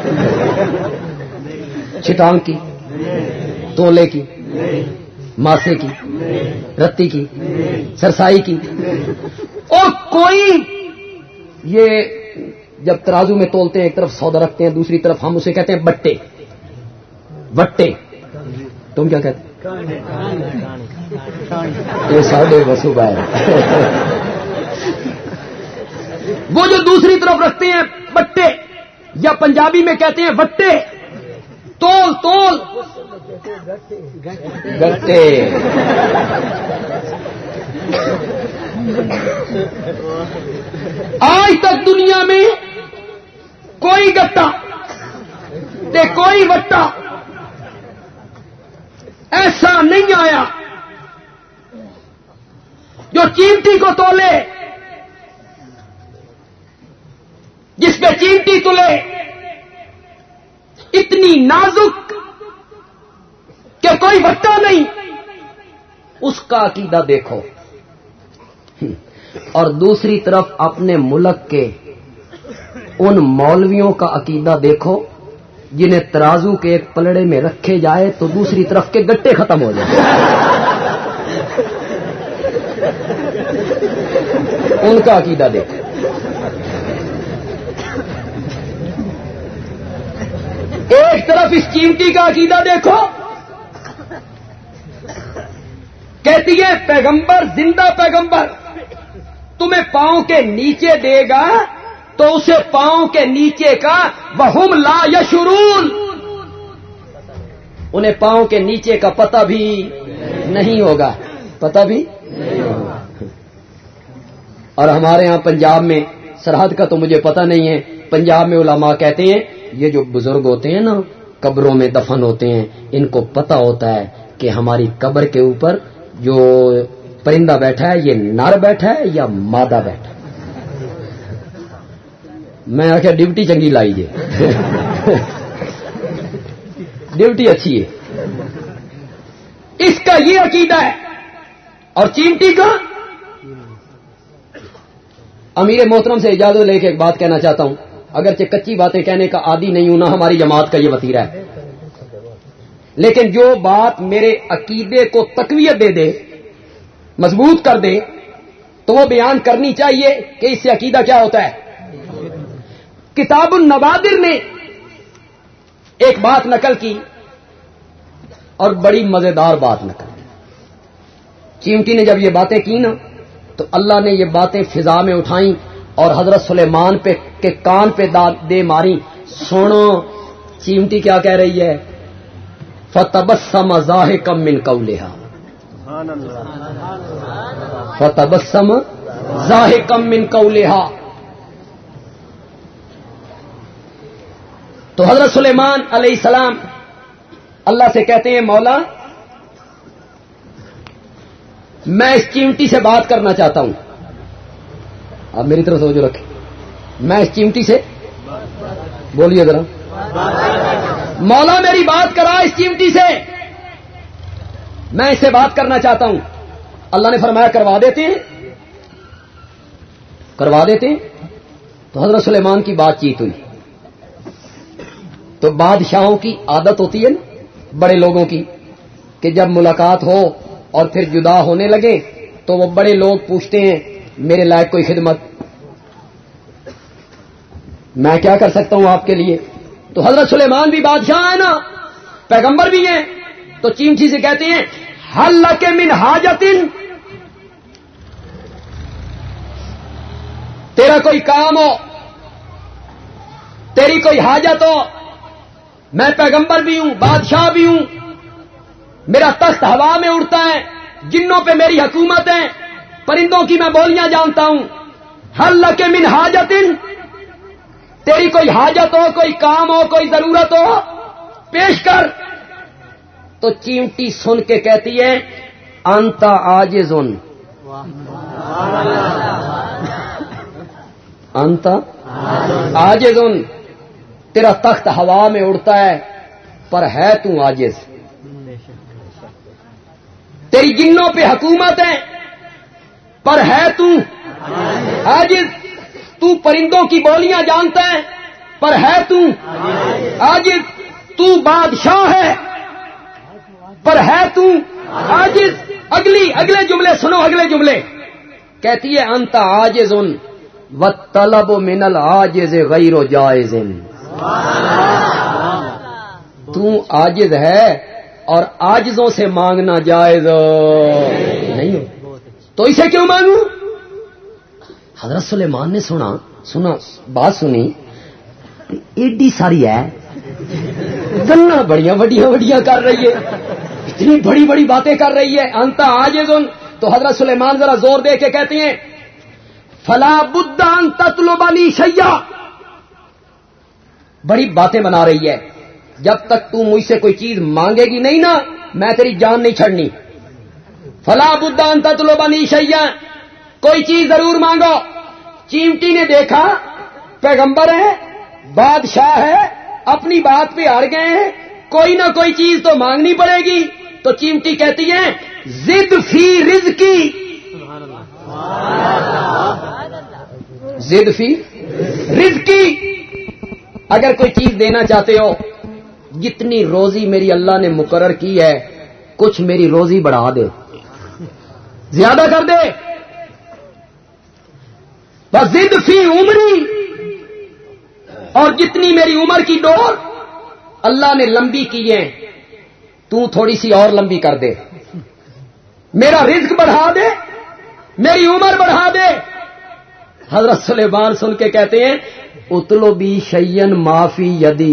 چھٹانگ کی, تولے کی, ماسے کی, رتی کی, سرسائی کی, اور کوئی یہ جب ترازو میں تولتے ہیں ایک طرف سودا رکھتے ہیں, دوسری طرف ہم اسے کہتے ہیں بٹے, وٹے. تم کیا کہتے ہیں؟ یہ ساڑھے وصوبہ ہے. وہ جو دوسری طرف رکھتے ہیں بٹے, یا پنجابی میں کہتے ہیں وٹے, تول تول گٹے. آج تک دنیا میں کوئی گٹا تے کوئی وٹا ایسا نہیں آیا جو چیمٹی کو تولے, جس پہ چیمٹی تلے, اتنی نازک کہ کوئی وٹا نہیں. اس کا عقیدہ دیکھو. اور دوسری طرف اپنے ملک کے ان مولویوں کا عقیدہ دیکھو جنہیں ترازو کے ایک پلڑے میں رکھے جائے تو دوسری طرف کے گٹے ختم ہو جائیں. ان کا عقیدہ دیکھو. ایک طرف اس چیمٹی کا عقیدہ دیکھو, کہتی ہے پیغمبر, زندہ پیغمبر تمہیں پاؤں کے نیچے دے گا تو اسے پاؤں کے نیچے کا وہم لا یشعرون, انہیں پاؤں کے نیچے کا پتہ بھی نہیں ہوگا, پتہ بھی نہیں ہوگا. اور ہمارے ہاں پنجاب میں, سرحد کا تو مجھے پتہ نہیں ہے, پنجاب میں علماء کہتے ہیں یہ جو بزرگ ہوتے ہیں نا قبروں میں دفن ہوتے ہیں, ان کو پتہ ہوتا ہے کہ ہماری قبر کے اوپر جو پرندہ بیٹھا ہے یہ نر بیٹھا ہے یا مادہ بیٹھا ہے. میں آخیا ڈیوٹی چنگی لائی جے, ڈیوٹی اچھی ہے. اس کا یہ عقیدہ ہے. اور چیمٹی کا, امیر محترم سے اجازت لے کے ایک بات کہنا چاہتا ہوں, اگرچہ کچی باتیں کہنے کا عادی نہیں ہوں, نہ ہماری جماعت کا یہ وتیرہ ہے, لیکن جو بات میرے عقیدے کو تقویت دے دے, مضبوط کر دے, تو وہ بیان کرنی چاہیے کہ اس سے عقیدہ کیا ہوتا ہے. کتاب النوادر نے ایک بات نقل کی اور بڑی مزیدار بات نقل کی. چیمٹی نے جب یہ باتیں کی نا تو اللہ نے یہ باتیں فضا میں اٹھائیں اور حضرت سلیمان پہ کے کان پہ دے ماری. سنو چیمٹی کیا کہہ رہی ہے, فتبسم ضاحکا من قولها, فتبسم ضاحکا من قولها. تو حضرت سلیمان علیہ السلام اللہ سے کہتے ہیں مولا میں اس چیمٹی سے بات کرنا چاہتا ہوں. آپ میری طرف توجہ رکھیں, میں اس چیمٹی سے, بولیے ذرا, مولا میری بات کرا اس چیمٹی سے, میں اس سے بات کرنا چاہتا ہوں. اللہ نے فرمایا کروا دیتے ہیں, کروا دیتے ہیں. تو حضرت سلیمان کی بات چیت ہوئی. تو بادشاہوں کی عادت ہوتی ہے نا بڑے لوگوں کی کہ جب ملاقات ہو اور پھر جدا ہونے لگے تو وہ بڑے لوگ پوچھتے ہیں میرے لائق کوئی خدمت, میں کیا کر سکتا ہوں آپ کے لیے. تو حضرت سلیمان بھی بادشاہ ہیں نا, پیغمبر بھی ہیں, تو چیمٹی سے کہتے ہیں حل لک من حاجت, تیرا کوئی کام ہو, تیری کوئی حاجت ہو, میں پیغمبر بھی ہوں, بادشاہ بھی ہوں, میرا تخت ہوا میں اڑتا ہے, جنوں پہ میری حکومت ہے, پرندوں کی میں بولیاں جانتا ہوں. حل لک من حاجت, تیری کوئی حاجت ہو, کوئی کام ہو, کوئی ضرورت ہو, پیش کر. تو چیمٹی سن کے کہتی ہے انت عاجز, انت عاجز, تیرا تخت ہوا میں اڑتا ہے پر ہے تو عاجز, تیری جنوں پہ حکومت ہے پر ہے تو عاجز, تو پرندوں کی بولیاں جانتا ہے پر ہے تو عاجز, تو بادشاہ ہے پر ہے تو عاجز. اگلے جملے سنو, اگلے جملے کہتی ہے انت عاجز والطلب من العاجز غیر جائز, تو عاجز ہے اور عاجزوں سے مانگنا جائز نہیں ہو, تو اسے کیوں مانگوں. حضرت سلیمان نے سنا بات سنی, ایڈی ساری ہے, گنا بڑیاں وڈیاں کر رہی ہے, اتنی بڑی بڑی باتیں کر رہی ہے, انت عاجز. تو حضرت سلیمان ذرا زور دے کے کہتے ہیں فلا بد ان تطلبنی شیئا, بڑی باتیں بنا رہی ہے, جب تک تو مجھ سے کوئی چیز مانگے گی نہیں نا میں تیری جان نہیں چھڑنی. فلا بد ان تطلبنی شیئا, کوئی چیز ضرور مانگو. چیمٹی نے دیکھا پیغمبر ہے, بادشاہ ہے, اپنی بات پہ اڑ گئے ہیں, کوئی نہ کوئی چیز تو مانگنی پڑے گی. تو چیمٹی کہتی ہے زد فی رزقی, زد فی رزقی, اگر کوئی چیز دینا چاہتے ہو، جتنی روزی میری اللہ نے مقرر کی ہے کچھ میری روزی بڑھا دے، زیادہ کر دے. وزد فی عمری، اور جتنی میری عمر کی ڈور اللہ نے لمبی کی ہے تو تھوڑی سی اور لمبی کر دے، میرا رزق بڑھا دے، میری عمر بڑھا دے. حضرت سلیمان سن کے کہتے ہیں اتلو بی شیئن معافی یدی،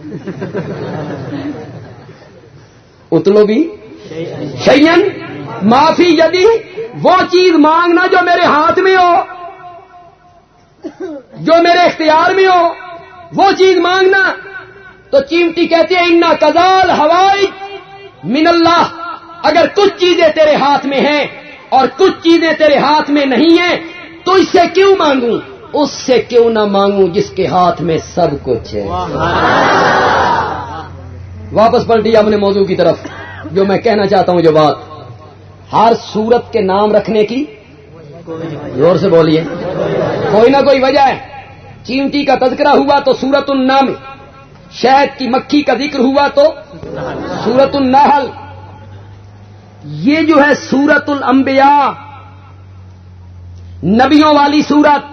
اتلو بھی شیئن معافی یدی، وہ چیز مانگنا جو میرے ہاتھ میں ہو، جو میرے اختیار میں ہو، وہ چیز مانگنا. تو چیمٹی کہتے ہیں انا کذال ہوائج من اللہ، اگر کچھ چیزیں تیرے ہاتھ میں ہیں اور کچھ چیزیں تیرے ہاتھ میں نہیں ہیں تو اس سے کیوں مانگوں، اس سے کیوں نہ مانگوں جس کے ہاتھ میں سب کچھ ہے. واپس پلٹی اپنے موضوع کی طرف. جو میں کہنا چاہتا ہوں، جو بات ہر صورت کے نام رکھنے کی، زور سے بولیے، کوئی نہ کوئی وجہ ہے. چیمٹی کا تذکرہ ہوا تو سورۃ النمل، شہد کی مکھی کا ذکر ہوا تو سورۃ النحل. یہ جو ہے سورۃ الانبیاء، نبیوں والی سورت،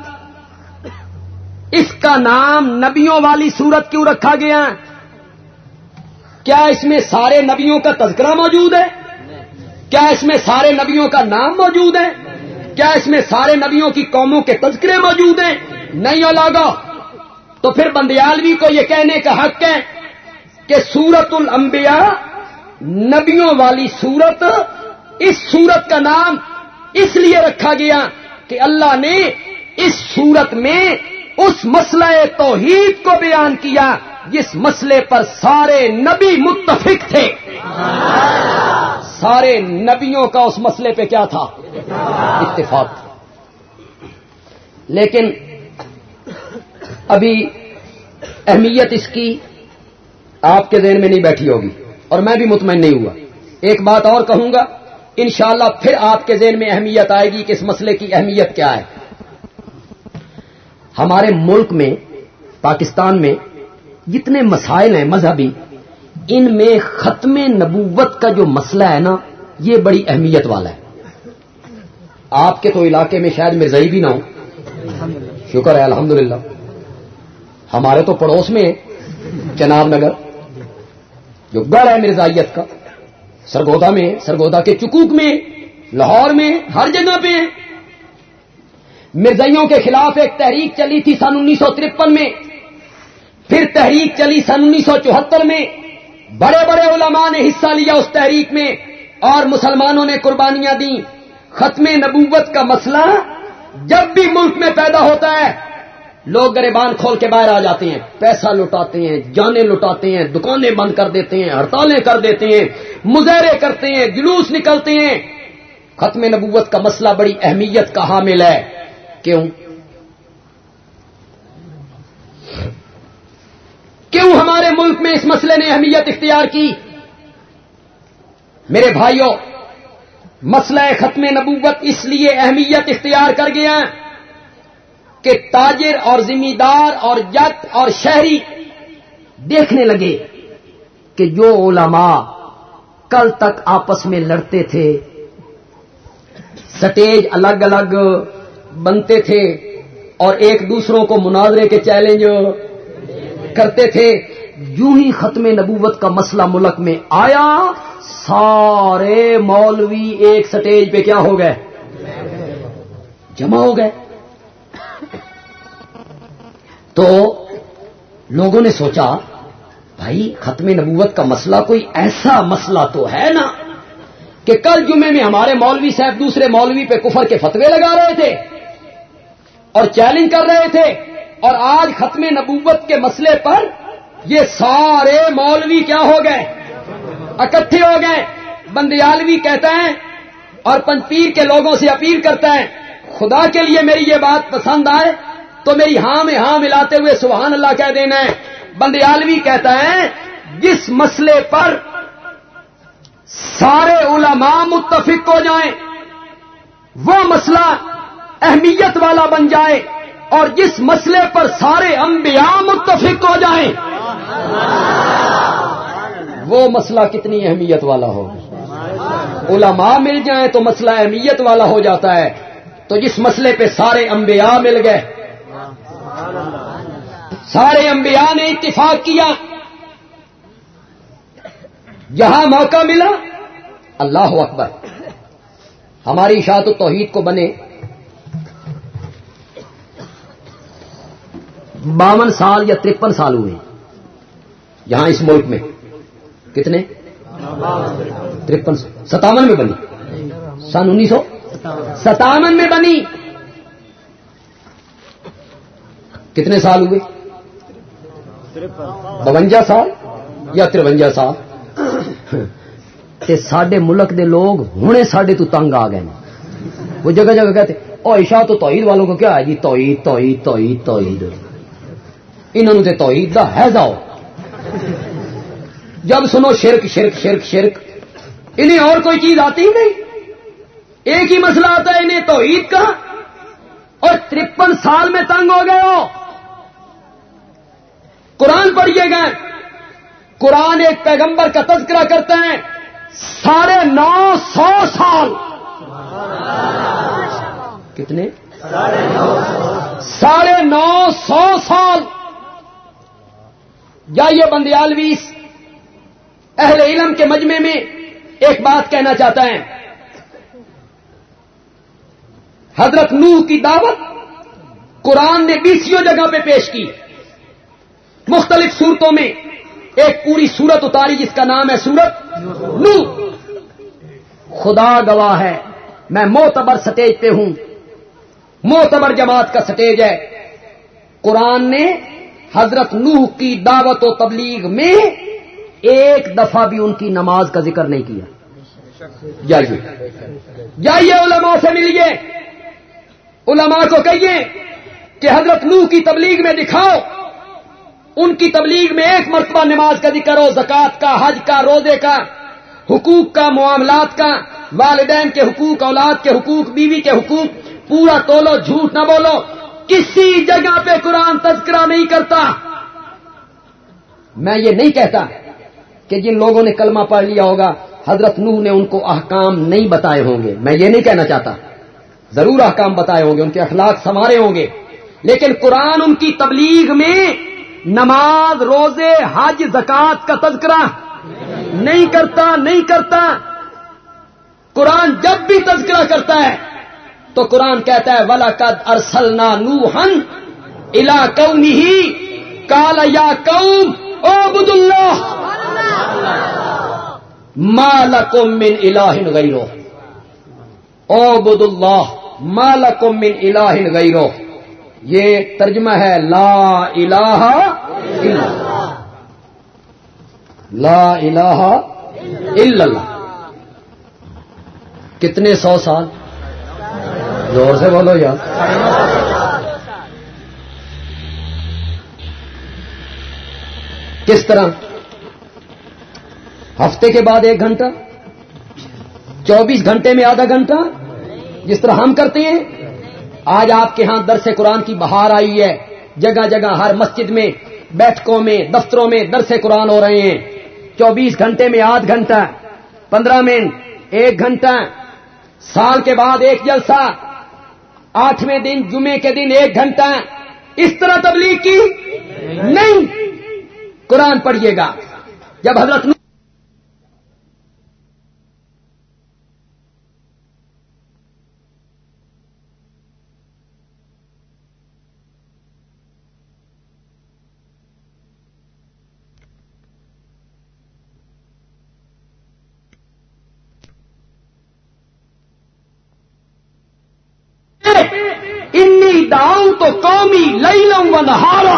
اس کا نام نبیوں والی سورت کیوں رکھا گیا؟ کیا اس میں سارے نبیوں کا تذکرہ موجود ہے؟ کیا اس میں سارے نبیوں کا نام موجود ہے؟ کیا اس میں سارے نبیوں کی قوموں کے تذکرے موجود ہیں؟ نہیں ہوگا. تو پھر بندیالوی کو یہ کہنے کا حق ہے کہ سورۃ الانبیاء نبیوں والی سورت، اس سورت کا نام اس لیے رکھا گیا کہ اللہ نے اس سورت میں اس مسئلہ توحید کو بیان کیا جس مسئلے پر سارے نبی متفق تھے. سارے نبیوں کا اس مسئلے پہ کیا تھا؟ اتفاق تھا. لیکن ابھی اہمیت اس کی آپ کے ذہن میں نہیں بیٹھی ہوگی اور میں بھی مطمئن نہیں ہوا. ایک بات اور کہوں گا انشاءاللہ پھر آپ کے ذہن میں اہمیت آئے گی کہ اس مسئلے کی اہمیت کیا ہے. ہمارے ملک میں، پاکستان میں جتنے مسائل ہیں مذہبی، ان میں ختم نبوت کا جو مسئلہ ہے نا، یہ بڑی اہمیت والا ہے. آپ کے تو علاقے میں شاید مرزائی بھی نہ ہو، شکر ہے الحمدللہ. ہمارے تو پڑوس میں چناب نگر جو گڑھ ہے مرزائیت کا، سرگودا میں، سرگودا کے چکوک میں، لاہور میں، ہر جگہ پہ مرزائیوں کے خلاف ایک تحریک چلی تھی سن 1953 میں، پھر تحریک چلی سن 1974 میں. بڑے بڑے علماء نے حصہ لیا اس تحریک میں اور مسلمانوں نے قربانیاں دیں. ختم نبوت کا مسئلہ جب بھی ملک میں پیدا ہوتا ہے لوگ گریبان کھول کے باہر آ جاتے ہیں، پیسہ لٹاتے ہیں، جانیں لٹاتے ہیں، دکانیں بند کر دیتے ہیں، ہڑتالیں کر دیتے ہیں، مظاہرے کرتے ہیں، جلوس نکلتے ہیں. ختم نبوت کا مسئلہ بڑی اہمیت کا حامل ہے. کیوں ہمارے ملک میں اس مسئلے نے اہمیت اختیار کی؟ میرے بھائیوں، مسئلہ ختم نبوت اس لیے اہمیت اختیار کر گیا کہ تاجر اور ذمہ اور جٹ اور شہری دیکھنے لگے کہ جو علماء کل تک آپس میں لڑتے تھے، سٹیج الگ الگ بنتے تھے اور ایک دوسروں کو مناظرے کے چیلنج کرتے تھے، یوں ہی ختم نبوت کا مسئلہ ملک میں آیا، سارے مولوی ایک سٹیج پہ کیا ہو گئے؟ جمع ہو گئے. تو لوگوں نے سوچا بھائی ختم نبوت کا مسئلہ کوئی ایسا مسئلہ تو ہے نا کہ کل جمعے میں ہمارے مولوی صاحب دوسرے مولوی پہ کفر کے فتوے لگا رہے تھے اور چیلنج کر رہے تھے، اور آج ختم نبوت کے مسئلے پر یہ سارے مولوی کیا ہو گئے؟ اکٹھے ہو گئے. بندیالوی کہتا ہے اور پنجپیر کے لوگوں سے اپیل کرتا ہے خدا کے لیے میری یہ بات پسند آئے تو میری ہاں میں ہاں ملاتے ہوئے سبحان اللہ کہہ دینا ہے. بندیالوی کہتا ہے جس مسئلے پر سارے علماء متفق ہو جائیں، وہ مسئلہ اہمیت والا بن جائے، اور جس مسئلے پر سارے انبیاء متفق ہو جائیں وہ مسئلہ کتنی اہمیت والا ہو. علماء مل جائیں تو مسئلہ اہمیت والا ہو جاتا ہے. تو جس مسئلے پہ سارے انبیاء مل گئے, سارے انبیاء نے اتفاق کیا, جہاں موقع ملا اللہ اکبر. ہماری اشاعت التوحید کو بنے 52 سال یا 53 سال ہوئے یہاں اس ملک میں. کتنے؟ 53. 57 میں بنی, سن 1957 میں بنی. کتنے سال ہوئے؟ 52 سال یا 53 سال. تے ساڈے ملک دے لوگ ہنے ساڈے تو تنگ آ گئے. وہ جگہ جگہ کہتے او اشاعت تو توحید والوں کو کیا ہے جی, توحید توحید توحید توحید. انہوں نے توحید دا ہے جاؤ, جب سنو شرک شرک شرک شرک. انہیں اور کوئی چیز آتی ہی نہیں, ایک ہی مسئلہ آتا ہے انہیں توحید کا, اور 53 سال میں تنگ ہو گئے ہو. قرآن پڑھیے گئے, قرآن ایک پیغمبر کا تذکرہ کرتے ہیں 950 سال. کتنے؟ 950 سال. جائیے بندیالویس اہل علم کے مجمع میں ایک بات کہنا چاہتا ہے. حضرت نوح کی دعوت قرآن نے 20 جگہ پہ پیش کی, مختلف صورتوں میں. ایک پوری سورت اتاری جس کا نام ہے سورت نوح. خدا گواہ ہے میں معتبر سٹیج پہ ہوں, معتبر جماعت کا سٹیج ہے. قرآن نے حضرت نوح کی دعوت و تبلیغ میں ایک دفعہ بھی ان کی نماز کا ذکر نہیں کیا. جائیے علماء سے ملیے, علماء کو کہیے کہ حضرت نوح کی تبلیغ میں دکھاؤ, ان کی تبلیغ میں ایک مرتبہ نماز کا ذکر ہو, زکوٰۃ کا, حج کا, روزے کا, حقوق کا, معاملات کا, والدین کے حقوق, اولاد کے حقوق, بیوی کے حقوق, پورا تولو, جھوٹ نہ بولو. کسی جگہ پہ قرآن تذکرہ نہیں کرتا. میں یہ نہیں کہتا کہ جن لوگوں نے کلمہ پڑھ لیا ہوگا حضرت نوح نے ان کو احکام نہیں بتائے ہوں گے, میں یہ نہیں کہنا چاہتا. ضرور احکام بتائے ہوں گے, ان کے اخلاق سنوارے ہوں گے, لیکن قرآن ان کی تبلیغ میں نماز, روزے, حج, زکوٰۃ کا تذکرہ نہیں کرتا. قرآن جب بھی تذکرہ کرتا ہے تو قرآن کہتا ہے وَلَقَدْ أَرْسَلْنَا نُوحًا إِلَىٰ قَوْمِهِ قَالَ يَا قَوْمِ اعْبُدُوا اللَّهَ مَا لَكُم مِّنْ إِلَٰهٍ غَيْرُهُ. اعْبُدُوا اللَّهَ مَا لَكُم مِّنْ إِلَٰهٍ غَيْرُهُ. یہ ترجمہ ہے لا الہ الا اللہ, لا الہ الا اللہ. کتنے 100 سال؟ زور سے بولو یار. کس طرح؟ ہفتے کے بعد 1 گھنٹہ, 24 گھنٹے میں آدھا گھنٹہ, جس طرح ہم کرتے ہیں. آج آپ کے ہاں درس قرآن کی بہار آئی ہے, جگہ جگہ ہر مسجد میں, بیٹھکوں میں, دفتروں میں درس قرآن ہو رہے ہیں. 24 گھنٹے میں آدھ گھنٹہ, 15 منٹ, 1 گھنٹہ. سال کے بعد 1 جلسہ, 8ویں دن جمعے کے دن 1 گھنٹہ. اس طرح تبلیغ کی نہیں. قرآن پڑھیے گا. جب حضرت انی دعوت قومی لیلا و نہارا,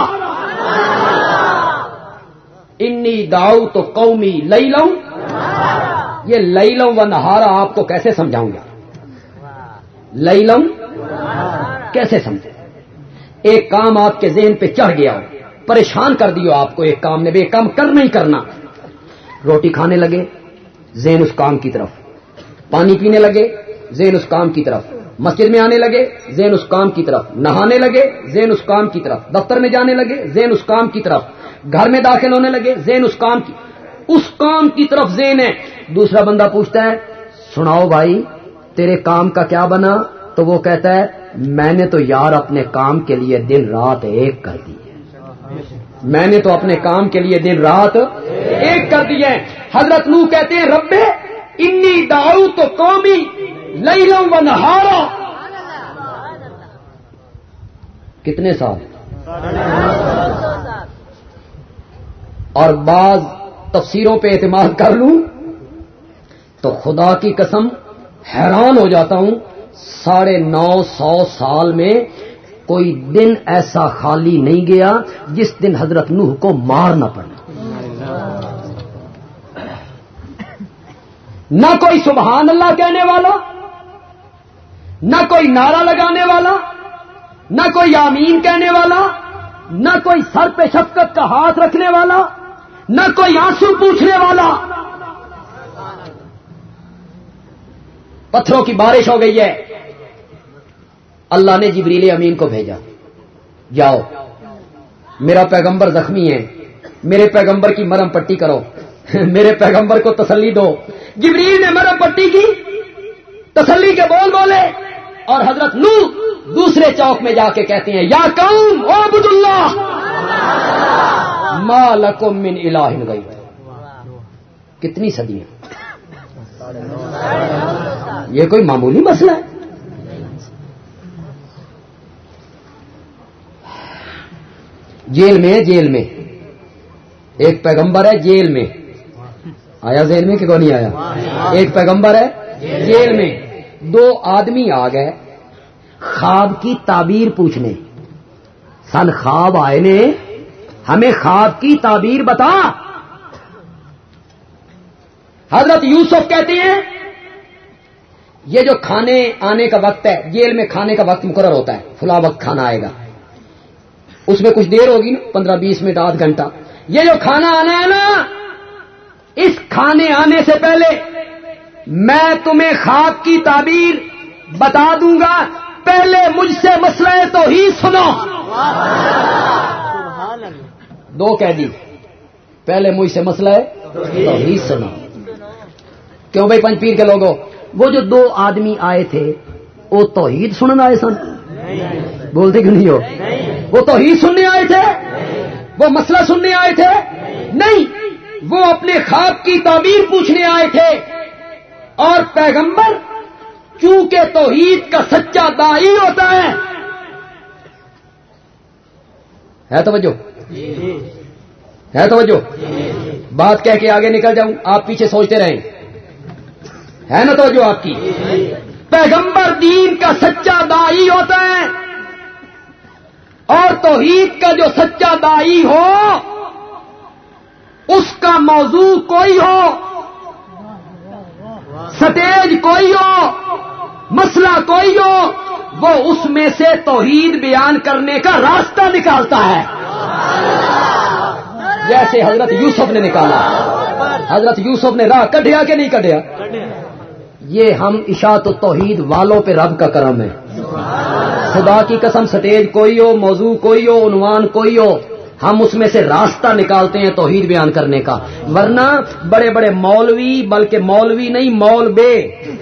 انی دعوت قومی لیلا, یہ لیلا و نہارا آپ کو کیسے سمجھاؤں گا؟ لیلا کیسے سمجھے؟ ایک کام آپ کے ذہن پہ چڑھ گیا ہو, پریشان کر دیو آپ کو ایک کام نے, بے کام کرنا ہی کرنا. روٹی کھانے لگے ذہن اس کام کی طرف, پانی پینے لگے ذہن اس کام کی طرف, مسجد میں آنے لگے ذہن اس کام کی طرف، نہانے لگے ذہن اس کام کی طرف، دفتر میں جانے لگے ذہن اس کام کی طرف، گھر میں داخل ہونے لگے ذہن اس کام کی طرف ذہن ہے۔ دوسرا بندہ پوچھتا ہے سناؤ بھائی تیرے کام کا کیا بنا؟ تو وہ کہتا ہے میں نے تو یار اپنے کام کے لیے دن رات ایک کر دی ہے، میں نے تو اپنے کام کے لیے دن رات ایک کر دی ہے۔ حضرت نوح کہتے ہیں رب انی دعوت قومی لیلا و نہارا، کتنے سال؟ اور بعض تفسیروں پہ اعتماد کر لوں تو خدا کی قسم حیران ہو جاتا ہوں، 950 سال میں کوئی دن ایسا خالی نہیں گیا جس دن حضرت نوح کو مار نہ پڑا، نہ کوئی سبحان اللہ کہنے والا، نہ کوئی نعرہ لگانے والا، نہ کوئی آمین کہنے والا، نہ کوئی سر پہ شفقت کا ہاتھ رکھنے والا، نہ کوئی آنسو پوچھنے والا۔ پتھروں کی بارش ہو گئی ہے، اللہ نے جبریل امین کو بھیجا، جاؤ میرا پیغمبر زخمی ہے، میرے پیغمبر کی مرہم پٹی کرو، میرے پیغمبر کو تسلی دو۔ جبریل نے مرہم پٹی کی، تسلی کے بول بولے، اور حضرت نوح دوسرے چوک میں جا کے کہتے ہیں یا قوم اعبدوا اللہ ما لکم من الہ غیرہ۔ کتنی صدیاں، یہ کوئی معمولی مسئلہ ہے؟ جیل میں ایک پیغمبر ہے، جیل میں آیا ذہن میں کہ کوئی نہیں آیا؟ ایک پیغمبر ہے جیل میں، 2 آدمی آ گئے خواب کی تعبیر پوچھنے، سن خواب آئے نے ہمیں خواب کی تعبیر بتا۔ حضرت یوسف کہتے ہیں یہ جو کھانے آنے کا وقت ہے، جیل میں کھانے کا وقت مقرر ہوتا ہے، فلاں وقت کھانا آئے گا، اس میں کچھ دیر ہوگی نا، 15-20 منٹ، آدھ گھنٹہ۔ یہ جو کھانا آنا ہے نا، اس کھانے آنے سے پہلے میں تمہیں خواب کی تعبیر بتا دوں گا، پہلے مجھ سے مسئلہ توحید سنو۔ 2 قیدی، پہلے مجھ سے مسئلہ توحید سنو۔ کیوں بھائی پنج پیر کے لوگوں، وہ جو 2 آدمی آئے تھے وہ توحید سننے آئے سن؟ بولتے کیوں نہیں ہو؟ وہ توحید سننے آئے تھے؟ وہ مسئلہ سننے آئے تھے؟ نہیں، وہ اپنے خواب کی تعبیر پوچھنے آئے تھے۔ اور پیغمبر چونکہ توحید کا سچا داعی ہوتا ہے توجہ؟ ہے توجہ؟ بات کہہ کے آگے نکل جاؤں، آپ پیچھے سوچتے رہیں، ہے نا توجہ آپ کی؟ پیغمبر دین کا سچا داعی ہوتا ہے، اور توحید کا جو سچا داعی ہو اس کا موضوع کوئی ہو، سٹیج کوئی ہو، مسئلہ کوئی ہو، وہ اس میں سے توحید بیان کرنے کا راستہ نکالتا ہے، جیسے حضرت یوسف نے نکالا۔ حضرت یوسف نے راہ کڈھیا کہ نہیں کڈھیا؟ یہ ہم اشاعت التوحید والوں پہ رب کا کرم ہے۔ خدا کی قسم، سٹیج کوئی ہو، موضوع کوئی ہو، عنوان کوئی ہو، ہم اس میں سے راستہ نکالتے ہیں توحید بیان کرنے کا۔ ورنہ بڑے بڑے مولوی، بلکہ مولوی نہیں مولبے،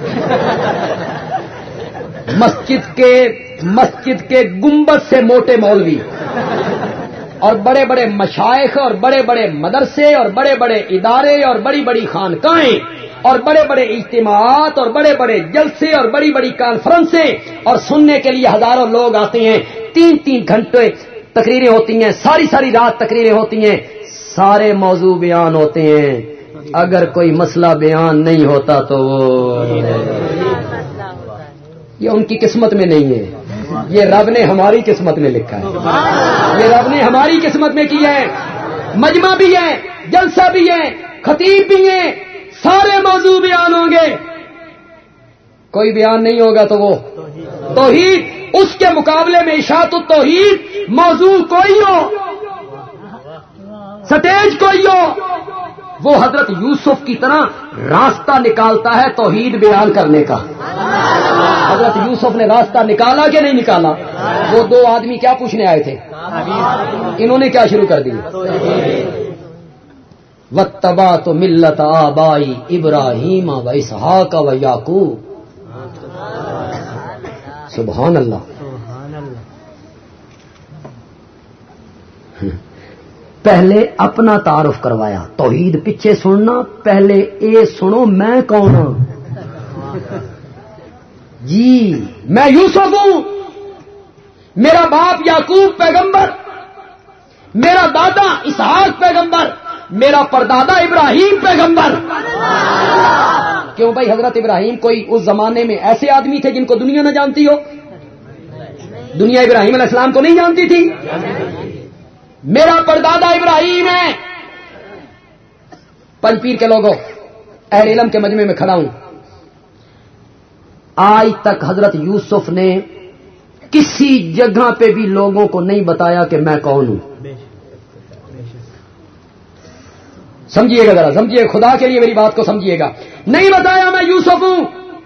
مسجد کے گنبد سے موٹے مولوی، اور بڑے بڑے مشائخ، اور بڑے بڑے مدرسے، اور بڑے بڑے ادارے، اور بڑی بڑی خانقاہیں، اور بڑے بڑے اجتماعات، اور بڑے بڑے جلسے، اور بڑی بڑی کانفرنسیں، اور سننے کے لیے ہزاروں لوگ آتے ہیں، 3-3 گھنٹے تقریریں ہوتی ہیں، ساری رات تقریریں ہوتی ہیں، سارے موضوع بیان ہوتے ہیں، اگر کوئی مسئلہ بیان نہیں ہوتا تو یہ ان کی قسمت میں نہیں ہے، یہ رب نے ہماری قسمت میں لکھا ہے، یہ رب نے ہماری قسمت میں کیا ہے۔ مجمع بھی ہے، جلسہ بھی ہے، خطیب بھی ہیں، سارے موضوع بیان ہوں گے، کوئی بیان نہیں ہوگا تو وہ توحید، اس کے مقابلے میں اشاعت التوحید موضوع کوئی ہو، سٹیج کوئی ہو، وہ حضرت یوسف کی طرح راستہ نکالتا ہے توحید بیان کرنے کا۔ حضرت یوسف نے راستہ نکالا کہ نہیں نکالا؟ وہ دو آدمی کیا پوچھنے آئے تھے؟ انہوں نے کیا شروع کر دیا؟ واتبعت ملت آبائی ابراہیم و اسحاق و یعقوب. سبحان اللہ. پہلے اپنا تعارف کروایا. توحید پیچھے سننا، پہلے اے سنو میں کون ہوں. جی میں یوسف ہوں، میرا باپ یعقوب پیغمبر، میرا دادا اسحاق پیغمبر، میرا پردادا ابراہیم پیغمبر. کیوں بھائی حضرت ابراہیم کوئی اس زمانے میں ایسے آدمی تھے جن کو دنیا نہ جانتی ہو؟ دنیا ابراہیم علیہ السلام کو نہیں جانتی تھی. میرا پردادا ابراہیم ہے. پنجپیر کے لوگوں، اہل علم کے مجمع میں کھڑا ہوں. آج تک حضرت یوسف نے کسی جگہ پہ بھی لوگوں کو نہیں بتایا کہ میں کون ہوں. سمجھیے گا ذرا، سمجھیے، خدا کے لیے میری بات کو سمجھیے گا. نہیں بتایا میں یوسف ہوں.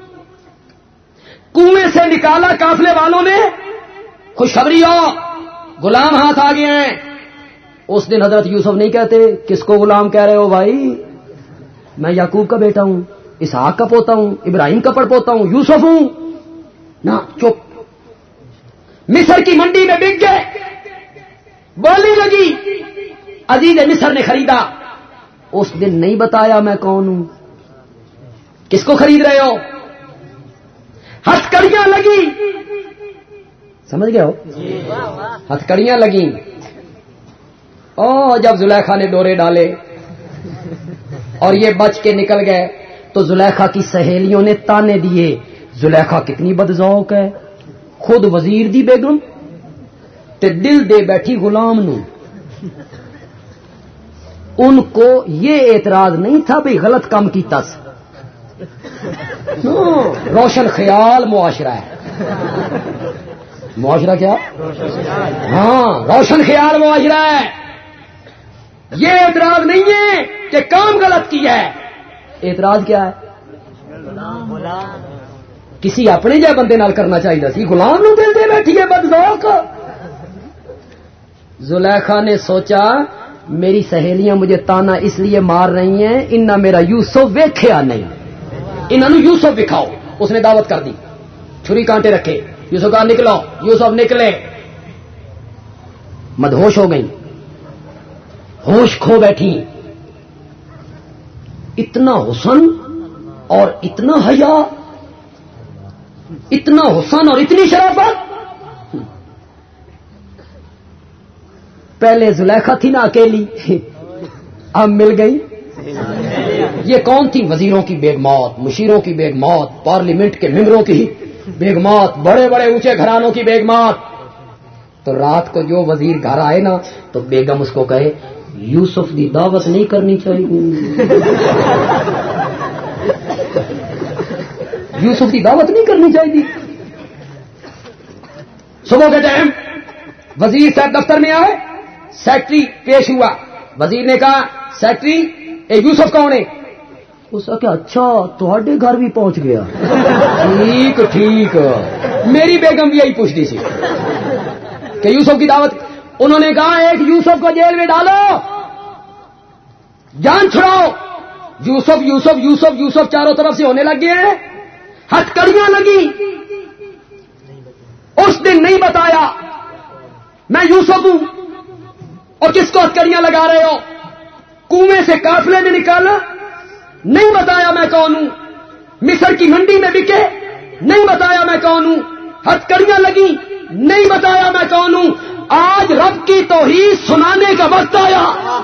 کنویں سے نکالا قافلے والوں نے، خوشخبری ہو غلام ہاتھ آ گئے ہیں. اس دن حضرت یوسف نہیں کہتے کس کو غلام کہہ رہے ہو بھائی؟ میں یعقوب کا بیٹا ہوں، اسحاق کا پوتا ہوں، ابراہیم کا پڑپوتا ہوں، یوسف ہوں. نہ چپ. مصر کی منڈی میں بک گئے، بولی لگی، عزیز مصر نے خریدا. اس دن نہیں بتایا میں کون ہوں. کس کو خرید رہے ہو؟ ہتھکڑیاں لگی، سمجھ گئے ہو؟ ہتھکڑیاں لگیں. جب زلیخا نے ڈورے ڈالے اور یہ بچ کے نکل گئے تو زلیخا کی سہیلیوں نے تانے دیے. زلیخا کتنی بدذوق ہے، خود وزیر دی بیگم تے دل دے بیٹھی غلام نو. ان کو یہ اعتراض نہیں تھا بھی غلط کام کیتا س. روشن خیال معاشرہ ہے. معاشرہ کیا؟ ہاں روشن خیال معاشرہ ہے. یہ اعتراض نہیں ہے کہ کام غلط کیا ہے. اعتراض کیا ہے؟ کسی اپنے جائے بندے نال کرنا چاہیے سی. غلام نو دل دے بیٹھی ہے بدذوق. زلیخا نے سوچا میری سہیلیاں مجھے تانا اس لیے مار رہی ہیں، انہاں میرا یوسف ویکھیا نہیں، انہوں یوسف دکھاؤ. اس نے دعوت کر دی، چھری کانٹے رکھے. یوسف کہا نکلو. یوسف نکلے. مدہوش ہو گئی، ہوش کھو بیٹھی. اتنا حسن اور اتنا حیا، اتنا حسن اور اتنی شرافت. پہلے زلیخا تھی نا اکیلی، اب مل گئی. یہ کون تھی؟ وزیروں کی بیگمات، مشیروں کی بیگمات، پارلیمنٹ کے ممبروں کی بیگمات، بڑے بڑے اونچے گھرانوں کی بیگمات. تو رات کو جو وزیر گھر آئے نا تو بیگم اس کو کہے یوسف کی دعوت نہیں کرنی چاہیے. یوسف کی دعوت نہیں کرنی چاہیے. صبح کے ٹائم وزیر صاحب دفتر میں آئے، سیکٹری پیش ہوا. وزیر نے کہا سیکٹری اے یوسف کون ہے؟ اس کا اچھا تھوڑے گھر بھی پہنچ گیا. ٹھیک ٹھیک. میری بیگم بھی یہی پوچھتی سی کہ یوسف کی دعوت. انہوں نے کہا ایک یوسف کو جیل میں ڈالو، جان چھڑاؤ. یوسف یوسف یوسف یوسف چاروں طرف سے ہونے لگ گئے ہیں. ہتھکڑیاں لگی. اس دن نہیں بتایا میں یوسف ہوں. اور کس کو ہتھکڑیاں لگا رہے ہو؟ کنویں سے قافلے میں نکالا، نہیں بتایا میں کون ہوں. مصر کی منڈی میں بکے، نہیں بتایا میں کون ہوں. ہتھکڑیاں لگی، نہیں بتایا میں کون ہوں. آج رب کی توحید سنانے کا وقت آیا.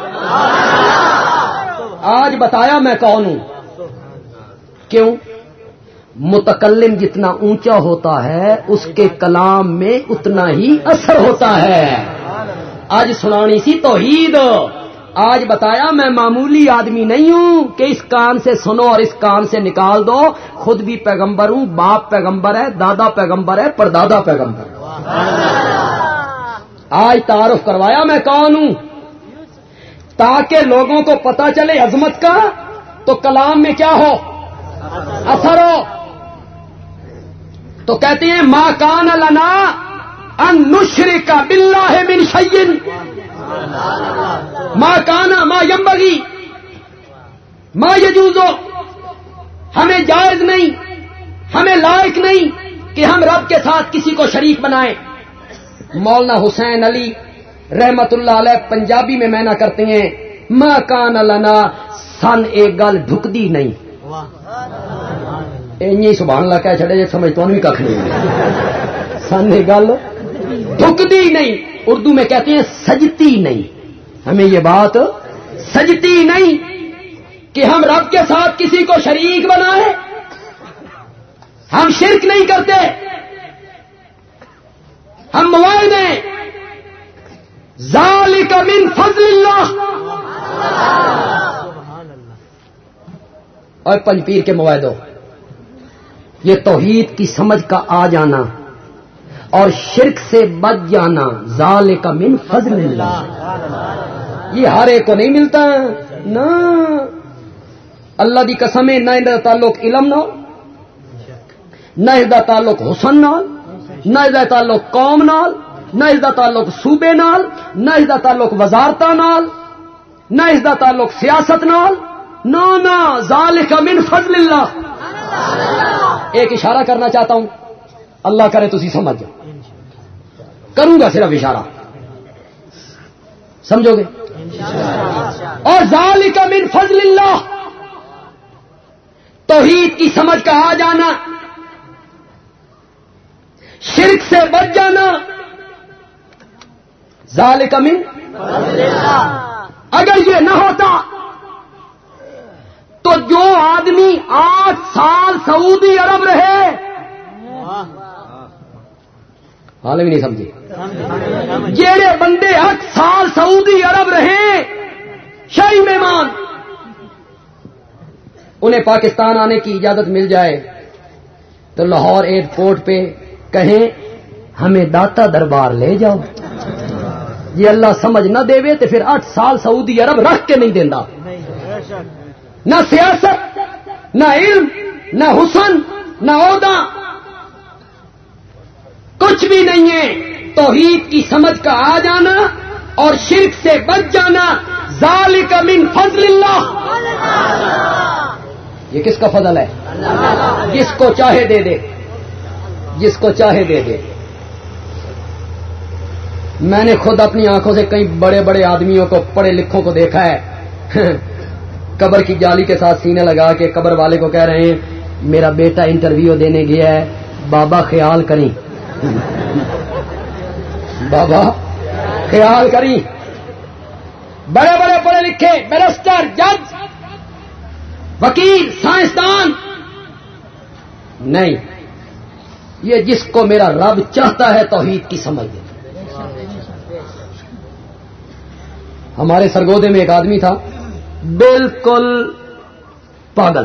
آج بتایا میں کون ہوں. کیوں؟ متکلم جتنا اونچا ہوتا ہے اس کے کلام میں اتنا ہی اثر ہوتا ہے. آج سنانی سی توحید. آج بتایا میں معمولی آدمی نہیں ہوں کہ اس کان سے سنو اور اس کان سے نکال دو. خود بھی پیغمبر ہوں، باپ پیغمبر ہے، دادا پیغمبر ہے، پردادا پیغمبر ہے. آج تعارف کروایا میں کون ہوں تاکہ لوگوں کو پتا چلے عظمت کا، تو کلام میں کیا ہو؟ اثر ہو. تو کہتے ہیں ما کان لنا ان نشرک باللہ من شیء ما کان ما ینبغی ما یجوز، ہمیں جائز نہیں، ہمیں لائق نہیں کہ ہم رب کے ساتھ کسی کو شریک بنائیں۔ مولانا حسین علی رحمت اللہ علیہ پنجابی میں مینا کرتے ہیں ما کان لنا سن ایک گل ڈھکدی نہیں، اینی سبحان اللہ کہہ چھڑے سمجھ تو نہیں ککھ نہیں، سن ایک گل ڈھکدی نہیں، اردو میں کہتے ہیں سجتی نہیں، ہمیں یہ بات سجتی نہیں کہ ہم رب کے ساتھ کسی کو شریک بنائیں، ہم شرک نہیں کرتے، ہم موائد ہیں، ذالک من فضل اللہ۔ اور پنج پیر کے موائدوں، یہ توحید کی سمجھ کا آ جانا اور شرک سے بچ جانا، ذالک من فضل اللہ، یہ ہر ایک کو نہیں ملتا نا۔ اللہ دی قسم ہے، نہ ان تعلق علم نال، نہ اس دا تعلق حسن نال، نہ اس دا تعلق قوم نال، نہ اس دا تعلق صوبے نال، نہ اس دا تعلق وزارتاں نال، نہ اس دا تعلق سیاست نال، نہ ذالک من فضل اللہ۔ ایک اشارہ کرنا چاہتا ہوں، اللہ کرے تسی سمجھ جاؤ، کروں گا صرف اشارہ، سمجھو گے؟ اور ذالک من فضل اللہ، توحید کی سمجھ کا آ جانا، شرک سے بچ جانا، ذالک من فضل اللہ۔ اگر یہ نہ ہوتا تو جو آدمی 8 سال سعودی عرب رہے، حال بھی نہیں سمجھے، جیڑے بندے 8 سال سعودی عرب رہے شاہی مہمان، انہیں پاکستان آنے کی اجازت مل جائے تو لاہور ایئرپورٹ پہ کہیں ہمیں داتا دربار لے جاؤ، یہ اللہ سمجھ نہ دے تو پھر 8 سال سعودی عرب رکھ کے نہیں دینا، نہ سیاست، نہ علم، نہ حسن، نہ عہدہ، کچھ بھی نہیں ہے۔ توحید کی سمجھ کا آ جانا اور شرک سے بچ جانا، ذالک من فضل اللہ۔ یہ کس کا فضل ہے؟ جس کو چاہے دے دے، جس کو چاہے دے دے۔ میں نے خود اپنی آنکھوں سے کئی بڑے بڑے آدمیوں کو، پڑھے لکھوں کو دیکھا ہے، قبر کی جالی کے ساتھ سینے لگا کے قبر والے کو کہہ رہے ہیں میرا بیٹا انٹرویو دینے گیا ہے، بابا خیال کریں، بابا خیال کریں۔ بڑے بڑے پڑھے لکھے بیرسٹر، جج، وکیل، سائنسدان نہیں، یہ جس کو میرا رب چاہتا ہے توحید کی سمجھ دے۔ ہمارے سرگودے میں ایک آدمی تھا بالکل پاگل،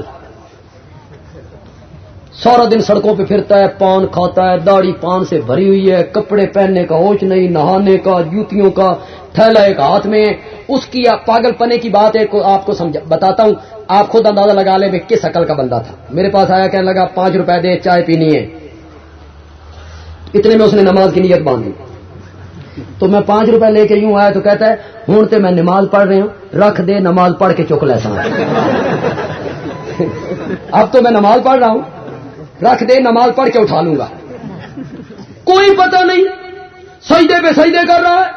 سارا دن سڑکوں پہ پھرتا ہے، پان کھاتا ہے، داڑھی پان سے بھری ہوئی ہے، کپڑے پہننے کا ہوش نہیں، نہانے کا، جوتیوں کا تھیلا ایک ہاتھ میں ہے۔ اس کی پاگل پنے کی بات ہے، آپ کو بتاتا ہوں، آپ خود اندازہ لگا لیں میں کس عقل کا بندہ تھا۔ میرے پاس آیا، کہنے لگا 5 روپے دے، چائے پینی ہے۔ اتنے میں اس نے نماز کی نیت باندھی، تو میں 5 روپے لے کے یوں آیا تو کہتا ہے ہوں تے میں نماز پڑھ رہی ہوں، رکھ دے، نماز پڑھ کے چک لے سان۔ اب تو میں نماز پڑھ رہا ہوں، رکھ دے، نماز پڑھ کے اٹھا لوں گا۔ کوئی پتہ نہیں، سجدے پہ سجدے کر رہا ہے،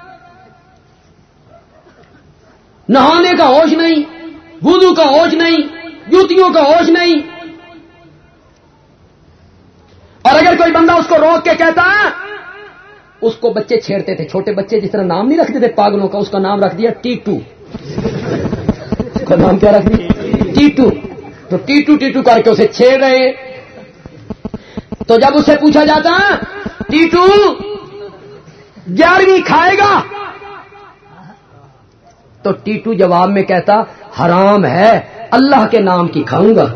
نہانے کا ہوش نہیں، وضو کا ہوش نہیں، جوتیوں کا ہوش نہیں۔ اور اگر کوئی بندہ اس کو روک کے کہتا ہے، اس کو بچے چھیڑتے تھے، چھوٹے بچے جس طرح نام نہیں رکھتے تھے پاگلوں کا، اس کا نام رکھ دیا ٹیٹو۔ اس کا نام کیا رکھ دیا؟ ٹیٹو۔ تو ٹیٹو ٹیٹو کر کے اسے چھیڑ رہے۔ تو جب اسے پوچھا جاتا ٹیٹو 11ویں کھائے گا، تو ٹیٹو جواب میں کہتا حرام ہے، اللہ کے نام کی کھاؤں گا۔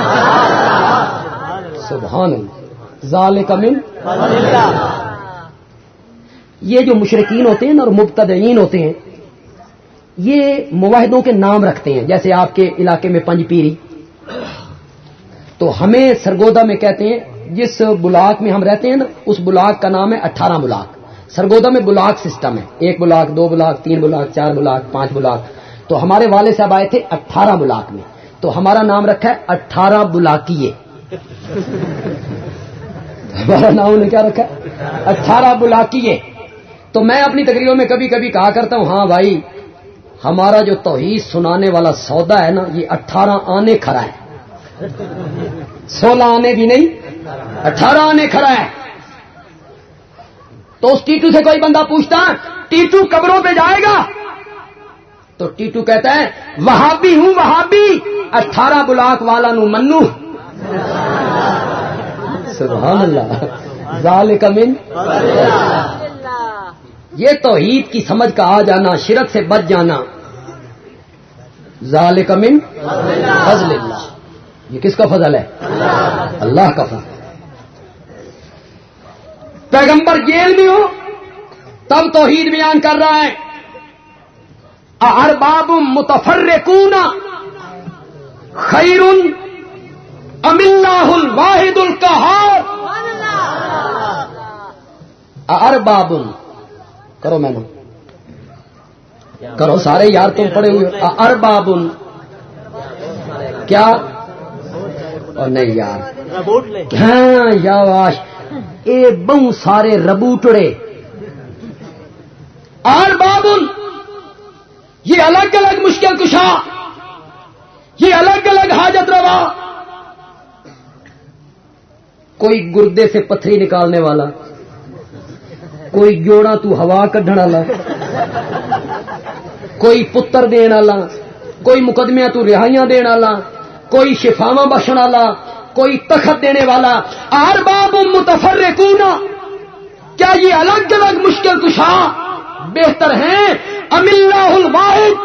سبحان اللہ، ذالک من فضل اللہ۔ یہ جو مشرکین ہوتے ہیں اور مبتدعین ہوتے ہیں، یہ موحدوں کے نام رکھتے ہیں، جیسے آپ کے علاقے میں پنج پیری، تو ہمیں سرگودا میں کہتے ہیں جس بلاک میں ہم رہتے ہیں نا اس بلاک کا نام ہے 18 بلاک. سرگودا میں بلاک سسٹم ہے, 1 block 2 block 3 block 4 block 5 block. تو ہمارے والد صاحب آئے تھے 18 بلاک میں, تو ہمارا نام رکھا ہے 18 بلاکیے. ہمارا نام نے کیا رکھا ہے 18 بلاکیے. تو میں اپنی تقریروں میں کبھی کبھی کہا کرتا ہوں ہاں بھائی ہمارا جو توحید سنانے والا سودا ہے نا یہ 18 آنے کھڑا ہے, 16 آنے بھی نہیں 18 آنے کھڑا ہے. تو اس ٹیٹو سے کوئی بندہ پوچھتا ٹیٹو قبروں پہ جائے گا تو ٹیٹو کہتا ہے وہابی ہوں وہابی 18 بلاک والا نو منو. سبحان اللہ. ذالک من یہ توحید کی سمجھ کا آ جانا, شرک سے بچ جانا, ذالک من فضل اللہ. یہ کس کا فضل ہے؟ اللہ کا فضل. پیغمبر جیل میں ہو تب توحید بیان کر رہا ہے. ارباب متفرقون خیر ام اللہ الواحد القہار. ارباب کرو میں نے کرو سارے یار تم پڑے ہوئے. ارباب کیا اور نہیں یار ہاں یا واش اے بہو سارے ربوٹڑے. ارباب یہ الگ الگ مشکل کشا, یہ الگ الگ حاجت روا. کوئی گردے سے پتھری نکالنے والا, کوئی جوڑا تو ہوا کڈھن والا, کوئی پتر دین والا, کوئی مقدمے تو رہائیاں دین والا, کوئی شفاواں بخشن والا, کوئی تخت دینے والا. ارباب متفرقون کیا یہ الگ الگ مشکل کشا بہتر ہیں ام اللہ الواحد,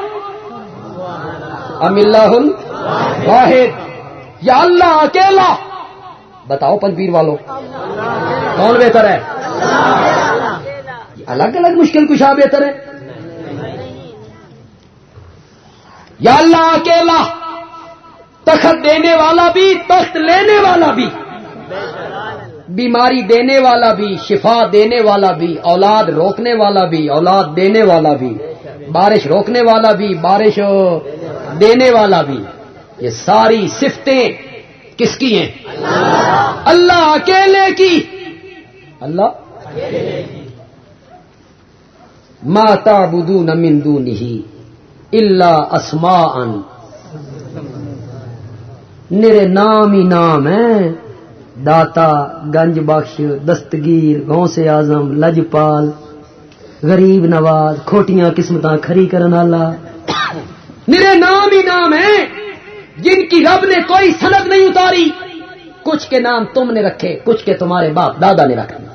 ام اللہ الواحد یا اللہ اکیلا. بتاؤ پنپیر والوں کون بہتر ہے؟ الگ الگ مشکل کشا بہتر ہے یا اللہ اکیلا؟ تخت دینے والا بھی, تخت لینے والا بھی, بیماری دینے والا بھی, شفا دینے والا بھی, اولاد روکنے والا بھی, اولاد دینے والا بھی, بارش روکنے والا بھی, بارش دینے والا بھی. یہ ساری صفتیں کس کی ہیں؟ اللہ اکیلے کی. اللہ ما تعبدون من دونہ الا اسماء, نرے نام ہی نام ہیں, داتا, گنج بخش, دستگیر, غوث اعظم, لجپال, غریب نواز, کھوٹیاں قسمتاں کھری کرن والا. نرے نام ہی نام ہیں جن کی رب نے کوئی سند نہیں اتاری. کچھ کے نام تم نے رکھے, کچھ کے تمہارے باپ دادا نے رکھے.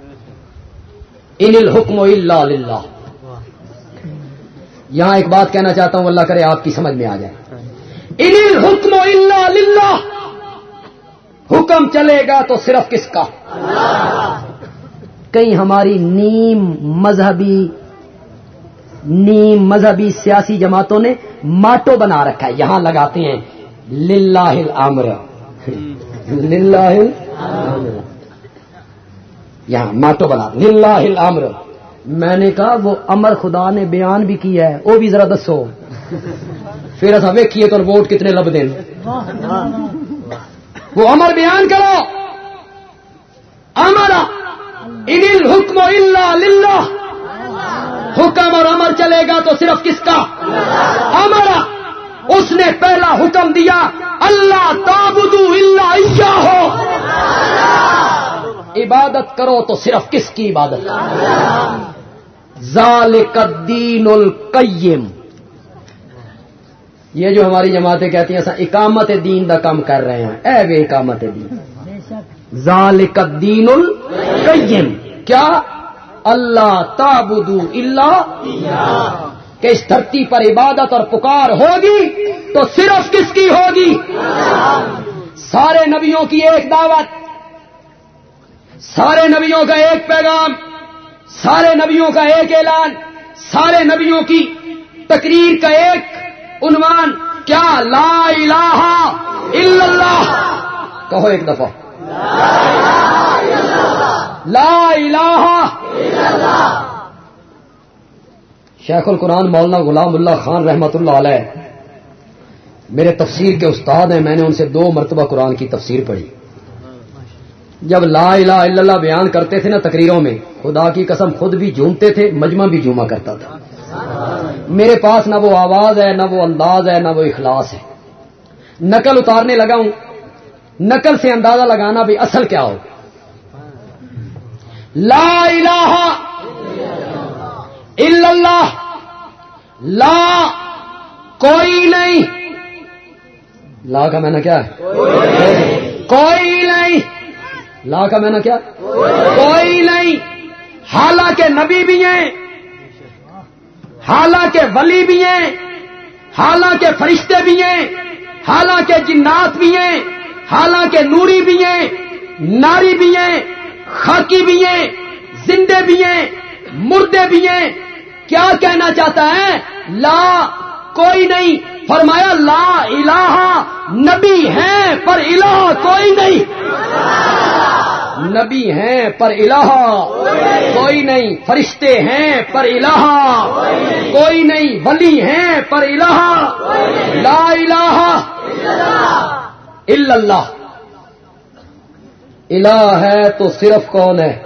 ان الحکم الا للہ. یہاں ایک بات کہنا چاہتا ہوں, اللہ کرے آپ کی سمجھ میں آ جائے. ان الحکم الا للہ, حکم چلے گا تو صرف کس کا؟ کہیں ہماری نیم مذہبی سیاسی جماعتوں نے ماٹو بنا رکھا ہے, یہاں لگاتے ہیں للہ الامر, للہ الامر, یہاں ماٹو بنا للہ الامر. میں نے کہا وہ امر خدا نے بیان بھی کیا ہے, وہ بھی ذرا دسو. پھر ایسا ویکھیے تو ووٹ کتنے لب دیں. وہ امر بیان کرو. امر ان الحکم الا للہ, حکم اور امر چلے گا تو صرف کس کا؟ امر. اس نے پہلا حکم دیا اللہ تعبدوا الا ایاہ, عبادت کرو تو صرف کس کی عبادت؟ ذالک الدین القیم. یہ جو ہماری جماعتیں کہتی ہیں اقامت دین دا کام کر رہے ہیں, اے بے اقامت دین. ذالک الدین القیم کیا؟ اللہ تعبدوا الا کہ اس دھرتی پر عبادت اور پکار ہوگی تو صرف کس کی ہوگی؟ سارے نبیوں کی ایک دعوت, سارے نبیوں کا ایک پیغام, سارے نبیوں کا ایک اعلان, سارے نبیوں کی تقریر کا ایک عنوان کیا؟ لا الہ الا اللہ. کہو ایک دفعہ لا الہ الا اللہ. شیخ القرآن مولانا غلام اللہ خان رحمت اللہ علیہ میرے تفسیر کے استاد ہیں. میں نے ان سے 2 مرتبہ قرآن کی تفسیر پڑھی. جب لا الہ الا اللہ بیان کرتے تھے نا تقریروں میں، خدا کی قسم خود بھی جھومتے تھے، مجمع بھی جھوما کرتا تھا. میرے پاس نہ وہ آواز ہے، نہ وہ انداز ہے، نہ وہ اخلاص ہے. نقل اتارنے لگا ہوں، نقل سے اندازہ لگانا بھی اصل کیا ہو. لا الہ الا اللہ، لا کوئی نہیں. لا کا معنی کیا ہے؟ کوئی نہیں. لا کا معنی کیا؟ کوئی نہیں. حالانکہ نبی بھی ہیں، حالانکہ ولی بھی ہیں، حالانکہ فرشتے بھی ہیں، حالانکہ جنات بھی ہیں، حالانکہ نوری بھی ہیں، ناری بھی ہیں، خاکی بھی ہیں، زندے بھی ہیں، مردے بھی ہیں. کیا کہنا چاہتا ہے؟ لا کوئی نہیں. فرمایا لا الہ، نبی ہیں پر الہ کوئی نہیں. نبی ہیں پر الہ کوئی نہیں، فرشتے ہیں پر الہ کوئی نہیں، ولی ہیں پر الہ. لا الہ الا اللہ. الہ ہے تو صرف کون ہے؟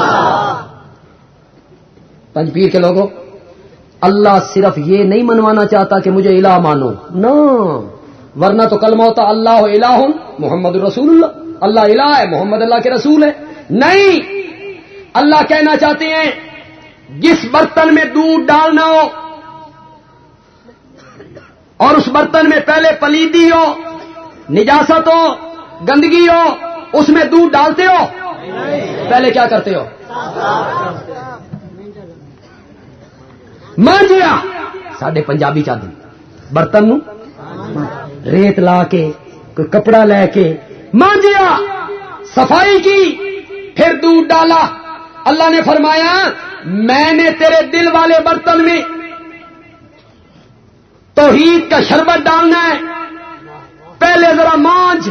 پنج پیر کے لوگوں، اللہ صرف یہ نہیں منوانا چاہتا کہ مجھے الہ مانو، نہ، ورنہ تو کلمہ ہوتا اللہ الہ محمد رسول اللہ. اللہ الہ ہے، محمد اللہ کے رسول ہے. نہیں، اللہ کہنا چاہتے ہیں جس برتن میں دودھ ڈالنا ہو اور اس برتن میں پہلے پلیدی ہو، نجاست ہو، گندگی ہو، اس میں دودھ ڈالتے ہو؟ پہلے کیا کرتے ہو؟ مانجیا. ساڈے پنجابی چاہتے برتن نو ریت لا کے کوئی کپڑا لے کے مانجیا، صفائی کی، پھر دودھ ڈالا. اللہ نے فرمایا میں نے تیرے دل والے برتن میں توحید کا شربت ڈالنا ہے، پہلے ذرا مانج.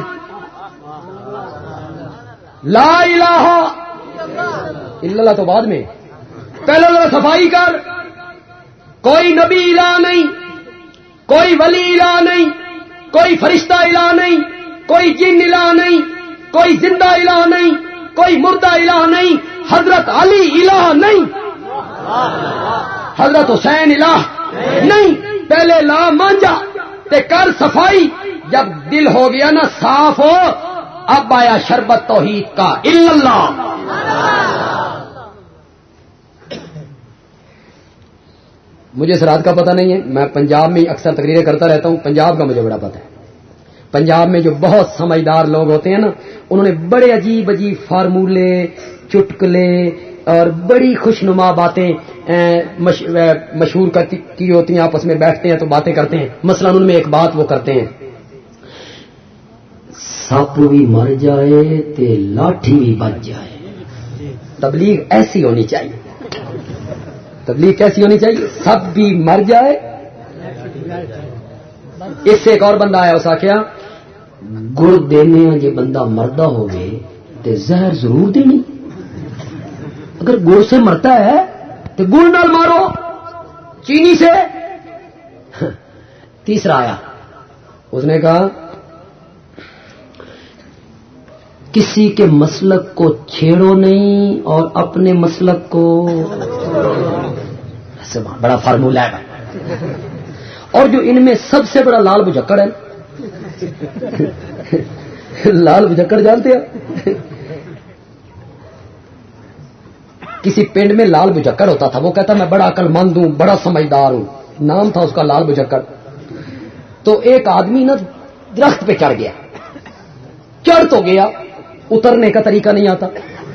لا الہ الا اللہ تو بعد میں، پہلے ذرا صفائی کر. کوئی نبی الہ نہیں، کوئی ولی الہ نہیں، کوئی فرشتہ الہ نہیں، کوئی جن الہ نہیں، کوئی زندہ الہ نہیں، کوئی مردہ الہ نہیں، حضرت علی الہ نہیں، حضرت حسین الہ نہیں. پہلے لا مانجا تے کر صفائی. جب دل ہو گیا نا صاف ہو، اب آیا شربت توحید کا الا اللہ. مجھے اس رات کا پتہ نہیں ہے، میں پنجاب میں اکثر تقریریں کرتا رہتا ہوں، پنجاب کا مجھے بڑا پتہ ہے. پنجاب میں جو بہت سمجھدار لوگ ہوتے ہیں نا، انہوں نے بڑے عجیب عجیب فارمولے، چٹکلے اور بڑی خوشنما باتیں مشہور کی ہوتی ہیں. آپس میں بیٹھتے ہیں تو باتیں کرتے ہیں. مثلا ان میں ایک بات وہ کرتے ہیں، سپ بھی مر جائے تے لاٹھی بھی بچ جائے. تبلیغ ایسی ہونی چاہیے. تبلیغ کیسی ہونی چاہیے؟ سب بھی مر جائے. اس سے ایک اور بندہ آیا، اس آخیا گڑ دینے جی بندہ مردہ ہو گئے تو زہر ضرور دینی. اگر گڑ سے مرتا ہے تو گڑ نال مارو، چینی سے. تیسرا آیا، اس نے کہا کسی کے مسلک کو چھیڑو نہیں اور اپنے مسلک کو. بڑا فارمولہ ہے. اور جو ان میں سب سے بڑا لال بجکڑ ہے، لال بجکڑ جانتے ہیں؟ کسی پنڈ میں لال بجکڑ ہوتا تھا، وہ کہتا میں بڑا عقل مند ہوں، بڑا سمجھدار ہوں. نام تھا اس کا لال بجکڑ. تو ایک آدمی نا درخت پہ چڑھ گیا، چڑھ تو گیا، اترنے کا طریقہ نہیں آتا.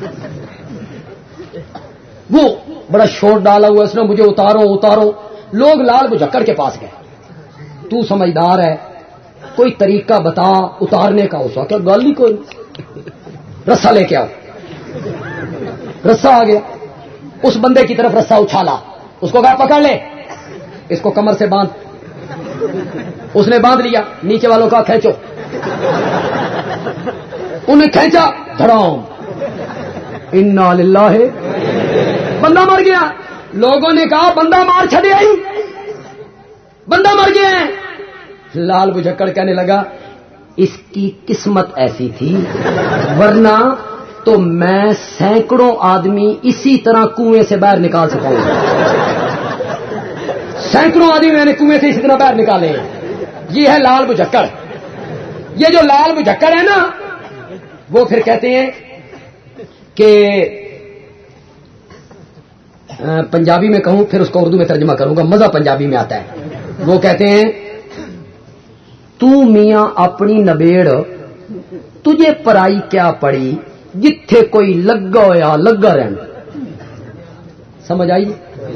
وہ بڑا شور ڈالا ہوا اس نے، مجھے اتارو اتارو. لوگ لال بجکڑ کے پاس گئے، تو سمجھدار ہے، کوئی طریقہ بتا اتارنے کا. اس کا کیا گل ہی کوئی. رسا لے کے آؤ. رسا آ گیا، اس بندے کی طرف رسا اچھالا، اس کو کہا پکڑ لے، اس کو کمر سے باندھ. اس نے باندھ لیا، نیچے والوں کا کھینچو. انہیں کھینچا، دھڑام. انا للہ. بندہ مر گیا. لوگوں نے کہا بندہ مار چھڑے آئی, بندہ مر گیا ہے. لال بجھکڑ کہنے لگا اس کی قسمت ایسی تھی, ورنہ تو میں سینکڑوں آدمی اسی طرح کنویں سے باہر نکال سکتا ہوں. سینکڑوں آدمی میں نے کنویں سے اسی طرح باہر نکالے ہیں. یہ ہے لال بجھکڑ. یہ جو لال بجھکڑ ہے نا, وہ پھر کہتے ہیں کہ پنجابی میں کہوں پھر اس کو اردو میں ترجمہ کروں گا, مزہ پنجابی میں آتا ہے. وہ کہتے ہیں تو میاں اپنی نبیڑ تجھے پرائی کیا پڑی, جتھے کوئی لگا ہویا لگا رہنا. سمجھ آئی؟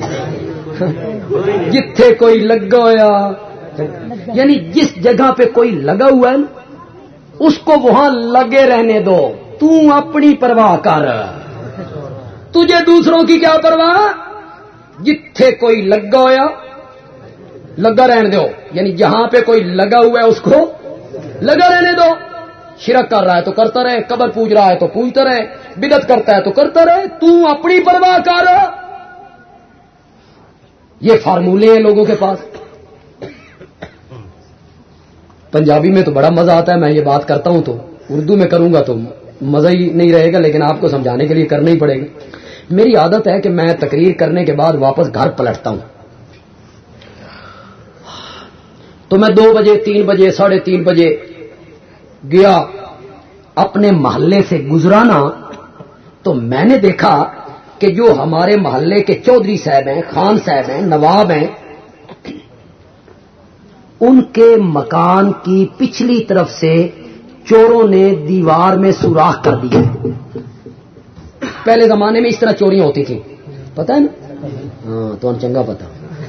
جتھے کوئی لگا ہویا, یعنی جس جگہ پہ کوئی لگا ہوا ہے اس کو وہاں لگے رہنے دو, تو اپنی پرواہ کر, تجھے دوسروں کی کیا پرواہ. جتھے کوئی لگا ہویا لگا رہنے دو, یعنی جہاں پہ کوئی لگا ہوا ہے اس کو لگا رہنے دو. شرک کر رہا ہے تو کرتا رہے, قبر پوج رہا ہے تو پوجتا رہے, بدعت کرتا ہے تو کرتا رہے, تو اپنی پرواہ کر. یہ فارمولے ہیں لوگوں کے پاس. پنجابی میں تو بڑا مزہ آتا ہے, میں یہ بات کرتا ہوں تو اردو میں کروں گا تو مزہ ہی نہیں رہے گا, لیکن آپ کو سمجھانے کے لیے کرنا ہی پڑے گا. میری عادت ہے کہ میں تقریر کرنے کے بعد واپس گھر پلٹتا ہوں. تو میں 2 بجے 3 بجے 3:30 بجے گیا, اپنے محلے سے گزرانا تو میں نے دیکھا کہ جو ہمارے محلے کے چودھری صاحب ہیں, خان صاحب ہیں, نواب ہیں, ان کے مکان کی پچھلی طرف سے چوروں نے دیوار میں سوراخ کر دیا. پہلے زمانے میں اس طرح چوریاں ہوتی تھیں, پتہ ہے نا؟ ہاں تو چنگا پتا.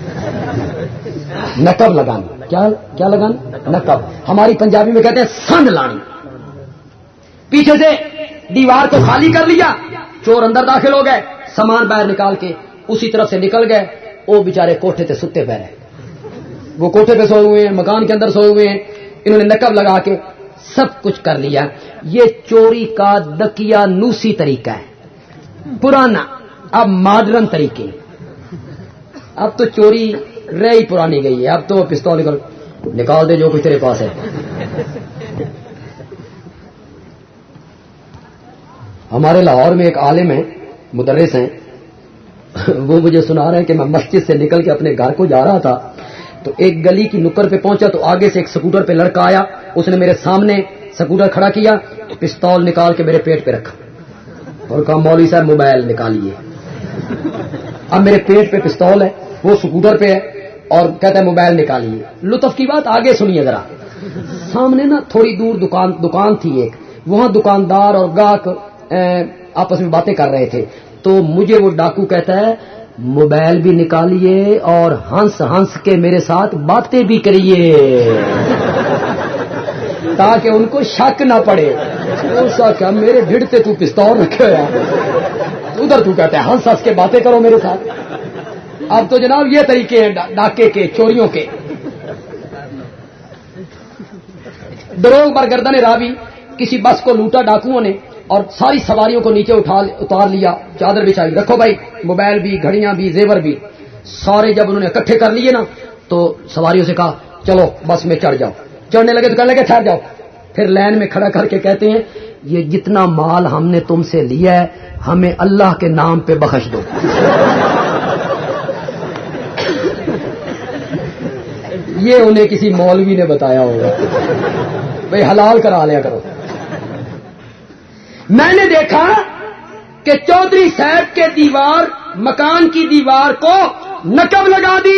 نقب لگانا, کیا لگانا؟ نقب. ہماری پنجابی میں کہتے ہیں سند لانی. پیچھے سے دیوار کو خالی کر لیا, چور اندر داخل ہو گئے, سامان باہر نکال کے اسی طرف سے نکل گئے. وہ بیچارے کوٹھے سے ستے پہ رہے, وہ کوٹھے پہ سوئے ہوئے ہیں, مکان کے اندر سوئے ہوئے ہیں. انہوں نے نقب لگا کے سب کچھ کر لیا. یہ چوری کا دکیا نوسی طریقہ ہے, پرانا. اب ماڈرن طریقے. اب تو چوری رہی پرانی گئی ہے, اب تو پستول نکال دے جو کچھ تیرے پاس ہے. ہمارے لاہور میں ایک عالم ہیں, مدرس ہیں, وہ مجھے سنا رہے ہیں کہ میں مسجد سے نکل کے اپنے گھر کو جا رہا تھا تو ایک گلی کی نکر پہ پہنچا تو آگے سے ایک سکوٹر پہ لڑکا آیا. اس نے میرے سامنے سکوٹر کھڑا کیا, پستول نکال کے میرے پیٹ پہ رکھا اور کہا مولوی صاحب موبائل نکالیے. اب میرے پیٹ پہ پستول ہے, وہ سکوٹر پہ ہے اور کہتا ہے موبائل نکالیے. لطف کی بات آگے سنیے ذرا. سامنے نا تھوڑی دور دکان تھی ایک, وہاں دکاندار اور گاہک آپس میں باتیں کر رہے تھے. تو مجھے وہ ڈاکو کہتا ہے موبائل بھی نکالیے اور ہنس ہنس کے میرے ساتھ باتیں بھی کریے تاکہ ان کو شک نہ پڑے. ایسا کیا میرے بھڑتے تو پستول رکھے ہوا, ادھر تو کہتا ہے ہنس ہنس کے باتیں کرو میرے ساتھ. اب تو جناب یہ طریقے ہیں ڈاکے کے, چوریوں کے. دروغ برگردن راوی, کسی بس کو لوٹا ڈاکوؤں نے اور ساری سواریوں کو نیچے اتار لیا, چادر بچھائی, رکھو بھائی موبائل بھی, گھڑیاں بھی, زیور بھی. سارے جب انہوں نے اکٹھے کر لیے نا تو سواریوں سے کہا چلو بس میں چڑھ جاؤ. چڑھنے لگے تو کہنے لگے ٹھہر جاؤ. پھر لائن میں کھڑا کر کے کہتے ہیں یہ جتنا مال ہم نے تم سے لیا ہے ہمیں اللہ کے نام پہ بخش دو. یہ انہیں کسی مولوی نے بتایا ہوگا, بھئی حلال کرا لیا کرو. میں نے دیکھا کہ چودھری صاحب کے دیوار, مکان کی دیوار کو نقب لگا دی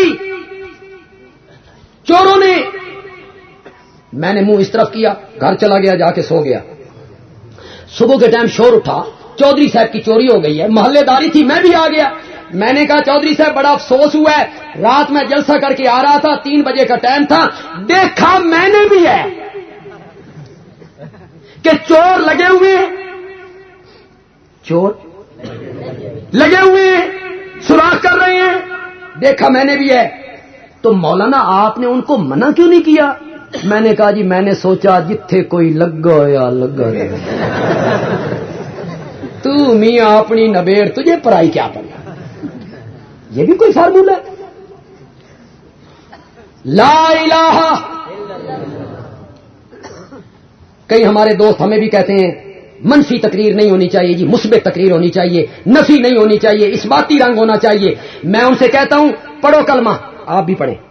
چوروں نے. میں نے منہ اس طرف کیا, گھر چلا گیا, جا کے سو گیا. صبح کے ٹائم شور اٹھا, چودھری صاحب کی چوری ہو گئی ہے. محلے داری تھی, میں بھی آ گیا. میں نے کہا چودھری صاحب بڑا افسوس ہوا ہے, رات میں جلسہ کر کے آ رہا تھا, 3 بجے کا ٹائم تھا, دیکھا میں نے بھی ہے کہ چور لگے ہوئے ہیں, چور لگے ہوئے ہیں, سوراخ کر رہے ہیں, دیکھا میں نے بھی ہے. تو مولانا آپ نے ان کو منع کیوں نہیں کیا؟ میں نے کہا جی میں نے سوچا جتھے کوئی لگا یا لگا رہے. تو میاں اپنی نبیڑ تجھے پرائی کیا پڑا. یہ بھی کوئی فارمولہ ہے؟ لا الہ. کئی ہمارے دوست ہمیں بھی کہتے ہیں منفی تقریر نہیں ہونی چاہیے جی، مثبت تقریر ہونی چاہیے، نفی نہیں ہونی چاہیے، اثباتی رنگ ہونا چاہیے. میں ان سے کہتا ہوں پڑھو کلمہ. آپ بھی پڑھیں.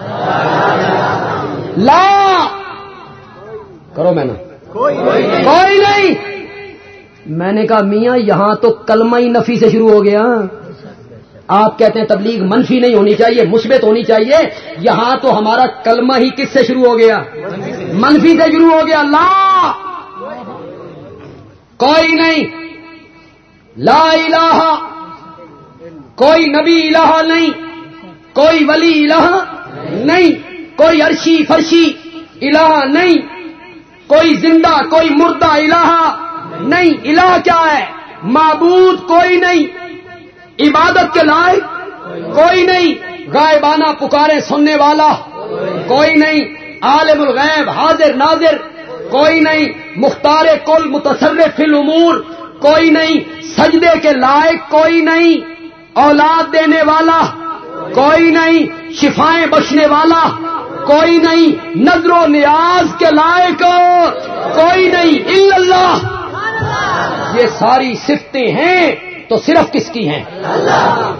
لا کرو میں نا کوئی نہیں. میں نے کہا میاں یہاں تو کلمہ ہی نفی سے شروع ہو گیا. آپ کہتے ہیں تبلیغ منفی نہیں ہونی چاہیے، مثبت ہونی چاہیے. یہاں تو ہمارا کلمہ ہی کس سے شروع ہو گیا؟ منفی سے شروع ہو گیا. لا کوئی نہیں، لا الہ، کوئی نبی الہ نہیں، کوئی ولی الہ نہیں، کوئی عرشی فرشی الہ نہیں، کوئی زندہ کوئی مردہ الہ نہیں. الہ کیا ہے؟ معبود کوئی نہیں، عبادت کے لائق کوئی نہیں، غائبانہ پکارے سننے والا کوئی نہیں، عالم الغیب حاضر ناظر کوئی نہیں، مختار کل متصرف فی الامور کوئی نہیں، سجدے کے لائق کوئی نہیں، اولاد دینے والا کوئی نہیں، شفائیں بخشنے والا کوئی نہیں، نظر و نیاز کے لائق کوئی نہیں الا اللہ. یہ ساری صفتیں ہیں تو صرف کس کی ہیں؟ اللہ.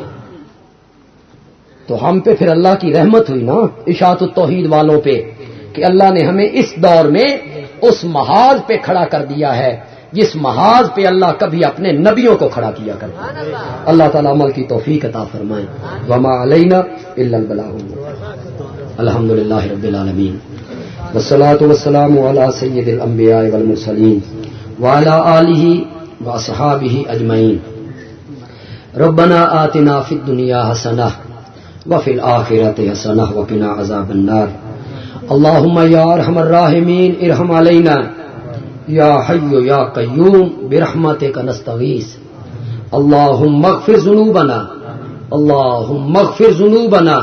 تو ہم پہ پھر اللہ کی رحمت ہوئی نا اشاعت التوحید والوں پہ کہ اللہ نے ہمیں اس دور میں اس محاذ پہ کھڑا کر دیا ہے جس محاذ پہ اللہ کبھی اپنے نبیوں کو کھڑا کیا کرتا ہے. اللہ تعالیٰ عمل کی توفیق عطا فرمائے. وما علینا الا البلاغ. الحمدللہ رب العالمین والصلاة والسلام علی سید الانبیاء والمرسلین وعلی آلہ واصحابہ اجمعین. ربنا آتنا فی الدنیا حسنہ وفی الآخرۃ حسنہ وقنا عذاب النار. اللہم یا ارحم الراحمین ارحم علینا یا حی یا قیوم برحمتک نستغیث. اللہم اغفر ذنوبنا، اللہم اغفر ذنوبنا.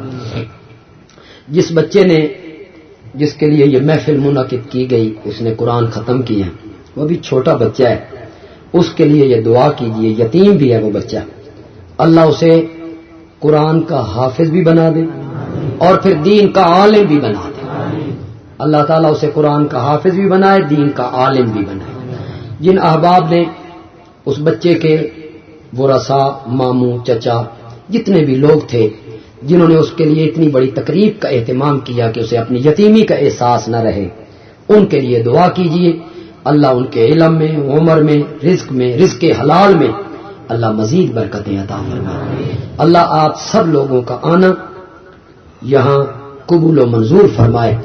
جس بچے نے جس کے لیے یہ محفل منعقد کی گئی اس نے قرآن ختم کیا، وہ بھی چھوٹا بچہ ہے، اس کے لیے یہ دعا کیجیے. یتیم بھی ہے وہ بچہ، اللہ اسے قرآن کا حافظ بھی بنا دے اور پھر دین کا عالم بھی بنا دے. اللہ تعالیٰ اسے قرآن کا حافظ بھی بنائے، دین کا عالم بھی بنائے. جن احباب نے اس بچے کے ورثاء، ماموں، چچا، جتنے بھی لوگ تھے جنہوں نے اس کے لیے اتنی بڑی تقریب کا اہتمام کیا کہ اسے اپنی یتیمی کا احساس نہ رہے، ان کے لیے دعا کیجیے. اللہ ان کے علم میں، عمر میں، رزق حلال میں اللہ مزید برکتیں عطا فرمائے. اللہ آپ سب لوگوں کا آنا یہاں قبول و منظور فرمائے.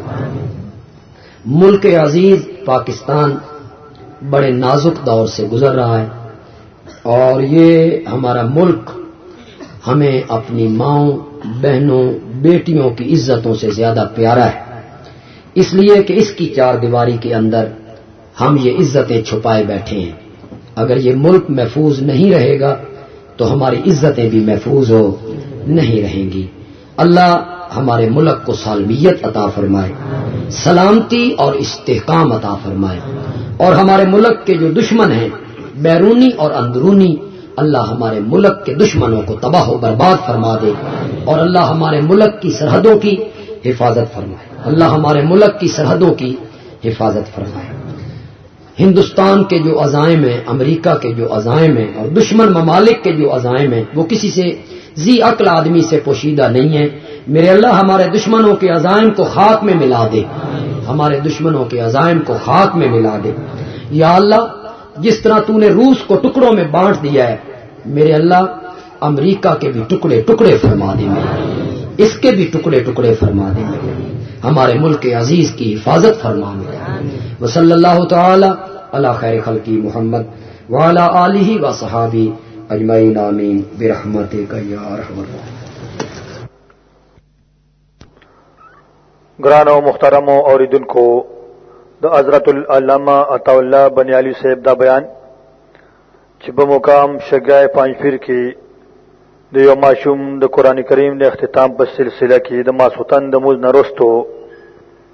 ملک عزیز پاکستان بڑے نازک دور سے گزر رہا ہے اور یہ ہمارا ملک ہمیں اپنی ماؤں، بہنوں، بیٹیوں کی عزتوں سے زیادہ پیارا ہے، اس لیے کہ اس کی چار دیواری کے اندر ہم یہ عزتیں چھپائے بیٹھے ہیں. اگر یہ ملک محفوظ نہیں رہے گا تو ہماری عزتیں بھی محفوظ نہیں رہیں گی. اللہ ہمارے ملک کو سالمیت عطا فرمائے، سلامتی اور استحکام عطا فرمائے. اور ہمارے ملک کے جو دشمن ہیں بیرونی اور اندرونی، اللہ ہمارے ملک کے دشمنوں کو تباہ و برباد فرما دے اور اللہ ہمارے ملک کی سرحدوں کی حفاظت فرمائے. اللہ ہمارے ملک کی سرحدوں کی حفاظت فرمائے. ہندوستان کے جو عزائم ہیں، امریکہ کے جو عزائم ہیں اور دشمن ممالک کے جو عزائم ہیں وہ کسی سے ذی عقل آدمی سے پوشیدہ نہیں ہیں. میرے اللہ ہمارے دشمنوں کے عزائم کو خاک میں ملا دے، ہمارے دشمنوں کے عزائم کو خاک میں ملا دے. یا اللہ جس طرح تو نے روس کو ٹکڑوں میں بانٹ دیا ہے، میرے اللہ امریکہ کے بھی ٹکڑے ٹکڑے فرما دے، اس کے بھی ٹکڑے ٹکڑے فرما دے. ہمارے ملک عزیز کی حفاظت فرما دے. وصلی اللہ تعالی علی خیر خلقی محمد وعلی آلہ وصحابہ اجمعین آمین برحمتک یا ارحم الراحمین. گرانو محترمو اوریدن کو دا حضرت العلامہ عطا اللہ بنیالی صاحب دا بیان چب مقام شگائے پانچ پھر کی دا یو معشوم دا قرآن کریم دا اختتام پر سلسلہ کی دا ماسوتن دا موز نرستو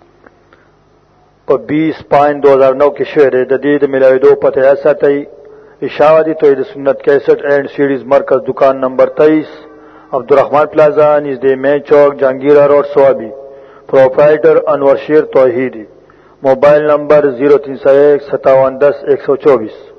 پا 20/5/2009 کی شعر جدید ملاویدو پتہ ایسا تی اشاعتی توحید سنت کیسٹ اینڈ سیڈیز مرکز، دکان نمبر 23، عبدالرحمان پلازا، نژد مین چوک، Jahangira road, Swabi. Proprietor Anwar Sher Tauheedi. Mobile number 03015710 124۔